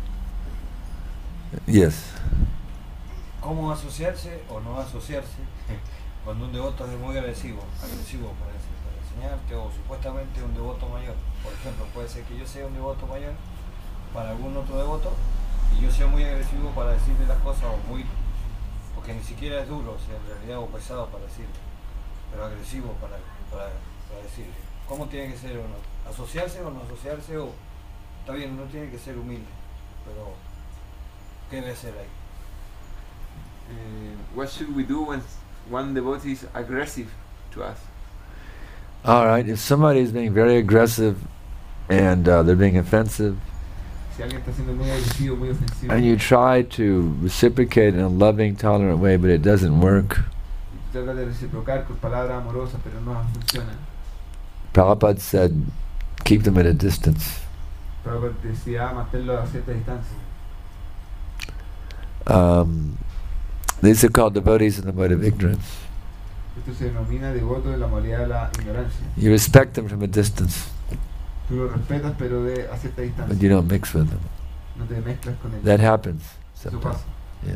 B: Yes.
H: ¿Cómo asociarse o no asociarse cuando un devoto es muy agresivo, agresivo para, ense- para enseñarte, o supuestamente un devoto mayor? Por ejemplo, puede ser que yo sea un devoto mayor para algún otro devoto y yo sea muy agresivo para decirle las cosas, o muy, porque ni siquiera es duro, o sea, en realidad, o pesado para decirle, pero agresivo para, para, para decirle, ¿cómo tiene que ser uno? ¿Asociarse o no asociarse? O está bien, uno tiene que ser humilde, pero ¿qué debe ser ahí?
C: Uh, what should we do when one devotee is aggressive to us?
B: All right, if somebody is being very aggressive and uh, they're being offensive,
C: Si alguien está siendo muy agresivo, muy ofensivo,
B: and you try to reciprocate in a loving, tolerant way, but it doesn't work,
C: y tú tratas de reciprocar con palabras amorosas, pero no funciona.
B: Prabhupada said, keep them at a distance.
C: Prabhupada decía mantenerlo a cierta distancia.
B: Um, these are called devotees in the mode of ignorance.
C: Esto se denomina devoto de la modalidad de la ignorancia.
B: You respect them from a distance,
C: Tú lo respetas, pero de a cierta distancia.
B: but you don't mix with them.
C: No te mezclas con ellos.
B: That happens
C: Eso
B: sometimes.
C: pasa.
B: Yeah.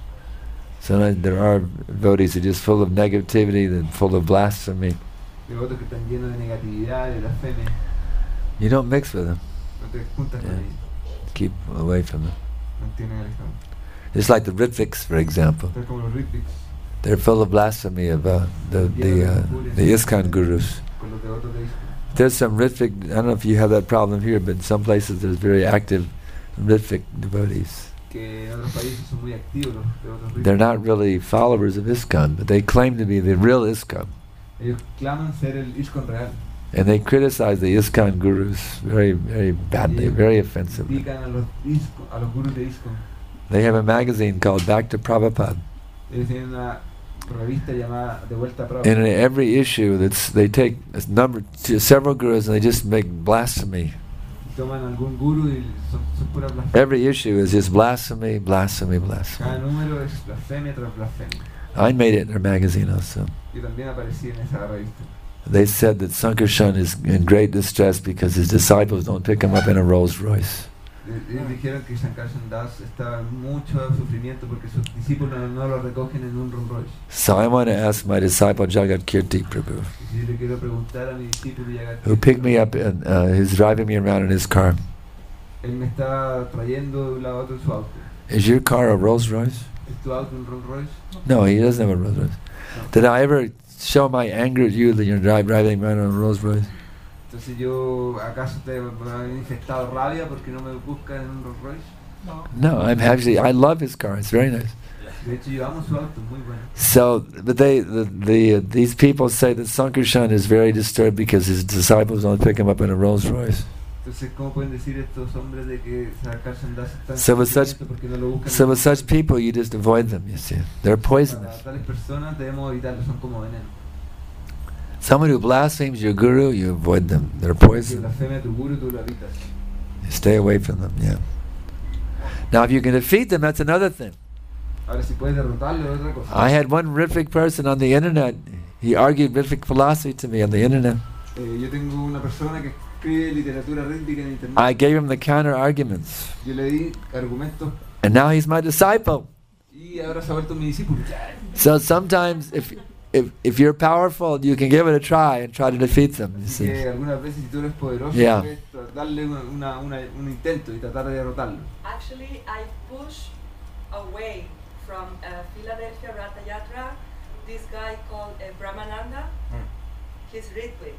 B: Sometimes there are devotees who are just full of negativity, and full of blasphemy.
C: Devotos que están llenos de negatividad, de blasfemia.
B: You don't mix with them.
C: No te juntas con
B: Yeah.
C: ellos.
B: Keep away from them.
C: Mantienen alejado.
B: Just like the Ritviks, for example.
C: Están como los Ritviks,
B: They're full of blasphemy of uh, the the uh, the ISKCON gurus.
C: con los devotos de ISKCON.
B: There's some Ritvik. I don't know if you have that problem here, but in some places there's very active Ritvik devotees.
C: Que en otros países son muy activos los devotos Ritviks.
B: They're not really followers of ISKCON, but they claim to be the real ISKCON,
C: Ellos claman ser el ISKCON real.
B: and they criticize the ISKCON gurus very, very badly, very offensively.
C: Critican a los, ISKCON, a los gurus de ISKCON.
B: They have a magazine called Back to Prabhupada,
C: Ellos tienen una revista llamada De Vuelta a
B: and
C: Prabhupada.
B: in every issue, that's they take a number, several gurus, and they just make blasphemy.
C: Toman algún guru y son, son puras blasfemias.
B: Every issue is just blasphemy, blasphemy, blasphemy.
C: Cada número es blasfemia tras blasfemia.
B: I made it in their magazine also.
C: Yo también aparecí en esa revista.
B: They said that Sankarshan is in great distress because his disciples don't pick him up in a Rolls Royce.
C: Ellos dijeron que Sankarshan Das estaba en mucho sufrimiento porque sus discípulos no, no lo recogen en un Rolls Royce.
B: So I want to ask my disciple Jagat Kirti Prabhu,
C: Y si yo le quiero preguntar a mi discípulo Yagat,
B: who picked me up and uh, he's driving me around in his car.
C: él me está trayendo de un lado a otro en su auto.
B: Is your car a Rolls Royce?
C: ¿Es tu auto un Rolls Royce?
B: No, he doesn't have a Rolls Royce. Did I ever show my anger at you that you're drive, driving around in a Rolls Royce?
C: Entonces yo, ¿acaso te he manifestado rabia porque no me buscas en un Rolls Royce?
G: No.
B: No, I'm actually, I love his car. It's very nice.
C: De hecho yo amo su auto, muy bueno.
B: So, but they, the, the uh, these people say that Sankarshan is very disturbed because his disciples don't pick him up in a Rolls Royce.
C: Entonces, ¿cómo pueden decir estos hombres de que Sankarshan Das está en
B: So with such,
C: sufrimiento porque no lo buscan?
B: so
C: en-
B: with such people, you just avoid them. You see, they're
C: Para
B: poisonous.
C: tales personas debemos evitarlos, son como veneno.
B: Someone who blasphemes your guru, you avoid them. They're
C: Si
B: poison.
C: blasfemia a tu guru, tú lo evitas.
B: You stay away from them. Yeah. Now, if you can defeat them, that's another thing.
C: Ahora, si puedes derrotarlo, es otra cosa.
B: I had one Ritvik person on the internet. He argued Ritvik philosophy to me on the internet.
C: Eh, yo tengo una persona que escribe literatura rítmica en internet.
B: I gave him the counter arguments,
C: Yo le di argumentos
B: and now he's my disciple.
C: y ahora se ha vuelto mi discípulo.
B: So sometimes, if if if you're powerful, you can give it a try and try to defeat them. You
C: Así
B: see.
C: que algunas veces, si tú eres poderoso,
B: Yeah.
C: puedes tra- darle una, una, una- un intento y tratar de derrotarlo.
F: Actually, I push away from uh, Philadelphia Ratha Yatra this guy called uh, Brahmananda.
H: Mm.
F: He's Ritvik.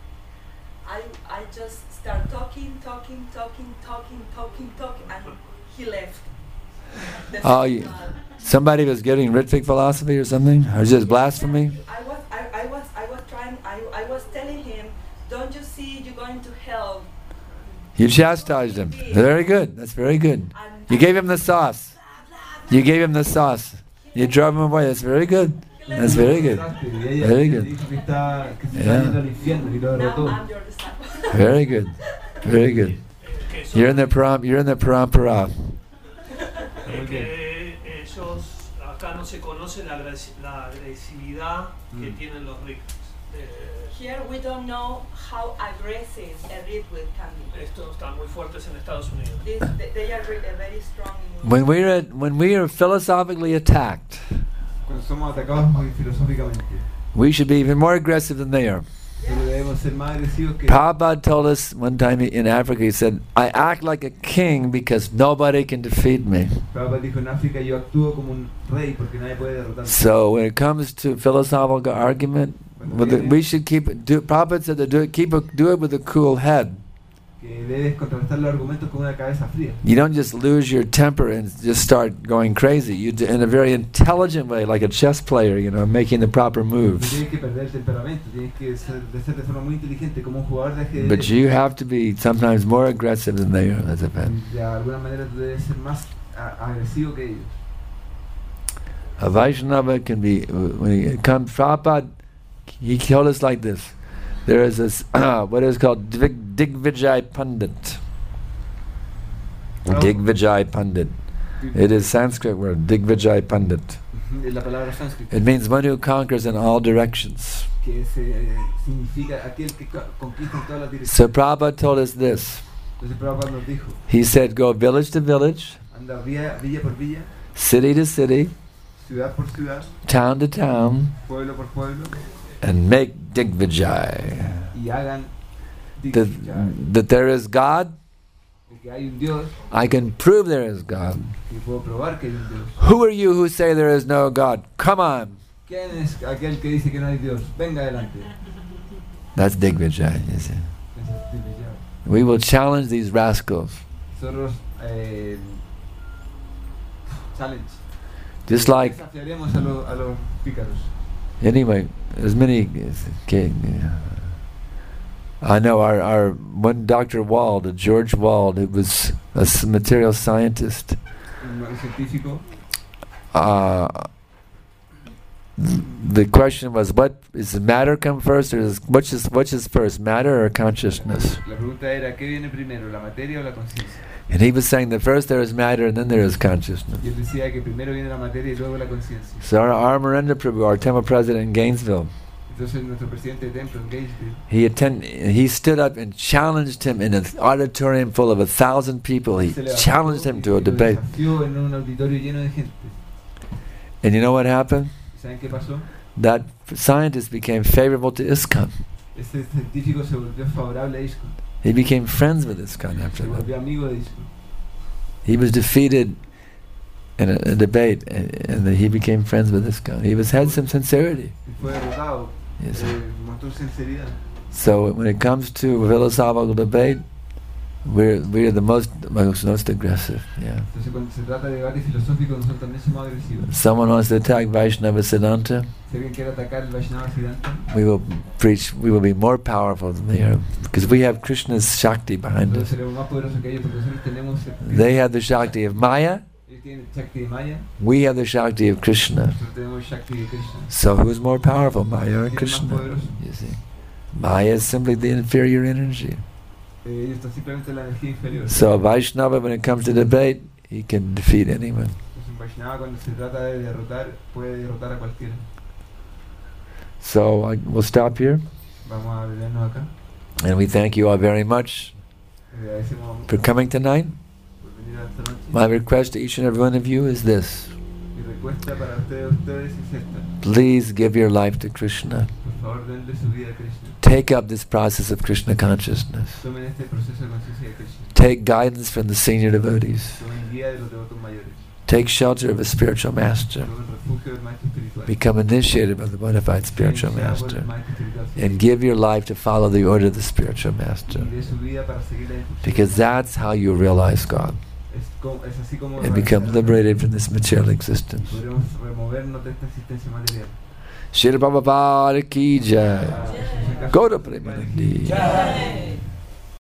F: I I just start talking, talking, talking, talking, talking, talking, and he left. The
B: Oh,
F: second
B: you-
F: one.
B: Somebody was getting Ritvik philosophy or something, or just blasphemy.
F: I was I, I was I was trying I, I was telling him, don't you see you're going to hell?
B: You chastised him. Very good. That's very good.
F: And
B: You gave him the sauce. You gave him the sauce. You drove him away. That's very good. That's very good.
C: Y ella
B: Very
C: le
B: good.
C: dijo que, está, que se
B: Yeah.
C: está yendo al infierno y lo
F: now
C: derrotó.
F: I'm your disciple.
B: Very good. Very good.
E: que son-
B: You're in the param. You're in the parampara.
E: eh, que ellos acá no se conoce la, agresi- la agresividad que
C: Mm.
E: tienen los ricos. Eh,
F: Here we don't know how aggressive a Ritvik can be.
E: estos están muy fuertes en Estados Unidos.
F: This, they, they are re- uh, very strong in
B: When we're at, when we are philosophically attacked,
C: Cuando somos atacados muy filosóficamente,
B: we should be even more aggressive than they are.
C: pero debemos ser más agresivos que
B: Prabhupada told us one time in Africa. He said, "I act like a king because nobody can defeat me."
C: Prabhupada dijo en África, yo actúo como un rey porque nadie puede derrotarme.
B: So when it comes to philosophical argument, with the, we should keep do, Prabhupada said to do it, keep a, do it with a cool head.
C: Que debes contrastar los argumentos con una cabeza fría.
B: You don't just lose your temper and just start going crazy. You do in a very intelligent way, like a chess player, you know, making the proper
C: No
B: moves.
C: tienes que perder el temperamento, tienes que ser de, ser de forma muy inteligente como un jugador de ajedrez.
B: But you have to be sometimes more aggressive than they are. That's a fact.
C: De alguna manera tú debes ser más a- agresivo que ellos.
B: A Vaishnava can be, when he comes, Prabhupada, he told us like this. There is this, uh, what is called Dig, Digvijay Pandit.
C: Oh.
B: Digvijay Pandit. It is Sanskrit word, Digvijay Pandit.
C: Ujú, es la palabra sánscrita,
B: It means one who conquers in all directions.
C: que se, eh, significa aquel que co- conquista en todas las direcciones.
B: So Prabhupada told us this.
C: Entonces Prabhupada nos dijo,
B: He said, go village to village,
C: anda villa, villa por villa,
B: city to city,
C: ciudad por ciudad,
B: town to town,
C: pueblo por pueblo,
B: and make Digvijay.
C: y hagan
B: That,
C: Digvijay.
B: that there is God,
C: De que hay un Dios,
B: I can prove there is God.
C: que puedo probar que hay un Dios.
B: Who are you who say there is no God? Come on.
C: ¿Quién es aquel que dice que no hay Dios? Venga adelante.
B: That's Digvijay, you see.
C: Ese es Digvijay.
B: We will challenge these rascals.
C: Nosotros, eh, challenge.
B: Just like,
C: Desafiaremos a, lo- a los pícaros.
B: anyway, as many, okay, I know our, our one Doctor Wald, George Wald, who was a s- material scientist,
C: Un un científico,
B: uh, the question was, what is matter come first, or is, which is which is first, matter or consciousness?
C: la pregunta era, ¿qué viene primero, la materia o la conciencia?
B: And he was saying that first there is matter and then there is consciousness.
C: Y él decía que primero viene la materia y luego la conciencia.
B: So our, our Miranda Prabhu, our temple president in Gainesville,
C: Entonces nuestro presidente de templo en Gainesville,
B: he attend, he stood up and challenged him in an auditorium full of a thousand people. He
C: se levantó
B: challenged him to
C: y
B: a
C: lo
B: debate.
C: desafió en un auditorio lleno de gente.
B: And you know what happened?
C: ¿Y saben qué pasó?
B: That scientist became favorable to ISKCON.
C: Este científico se volvió favorable a ISKCON.
B: He became friends with ISKCON after
C: Se
B: that.
C: volvió amigo de ISKCON.
B: He was defeated in a, a debate, and, and then he became friends with ISKCON. He was had some sincerity.
C: Y fue derrotado.
B: Yes.
C: Eh, mostró sinceridad.
B: So when it comes to philosophical debate, we're we're the most most, most aggressive. Yeah.
C: Entonces cuando se trata de debate filosófico nosotros también somos agresivos.
B: Someone wants to attack Vaishnava Siddhanta,
C: Si alguien quiere atacar el Vaishnava Siddhanta,
B: we will preach. We will be more powerful than they are because we have Krishna's Shakti behind
C: nosotros
B: us.
C: seremos más poderosos que ellos porque nosotros tenemos el-
B: They have the Shakti of Maya.
C: ellos tienen el Shakti de Maya,
B: We have the Shakti of Krishna.
C: nosotros tenemos el Shakti de Krishna.
B: So who's more powerful, Maya or
C: ¿Quién es más
B: Krishna?
C: poderoso?
B: You see, Maya is simply the inferior energy.
C: Eh, ellos están simplemente en la energía inferior.
B: So a Vaishnava, when it comes to debate, he can defeat anyone.
C: Entonces un Vaishnava cuando se trata de derrotar puede derrotar a cualquiera.
B: So I, we'll stop here,
C: Vamos a detenernos acá.
B: and we thank you all very much
C: Le agradecemos
B: for coming tonight.
C: por venir a esta noche.
B: My request to each and every one of you is this:
C: Mi respuesta para ustedes, ustedes es esta.
B: please give your life to Krishna.
C: Por favor, denle su vida a Krishna.
B: Take up this process of Krishna consciousness.
C: Tomen este proceso de conciencia de Krishna.
B: Take guidance from the senior devotees.
C: Tomen guía de los devotos mayores.
B: Take shelter of a spiritual master.
C: Tomen refugio del maestro espiritual.
B: Become initiated by the bona fide spiritual
C: Sean iniciados por
B: master.
C: el maestro espiritual.
B: And give your life to follow the order of the spiritual
C: Y
B: master.
C: de su vida para seguir la instrucción.
B: Because that's how you realize God
C: Es, como, es así como
B: and become liberated from this material existence.
C: podremos removernos de esta existencia material.
B: Shri Prabhupada ki jai.
C: Ah,
B: Gaura Premanandi.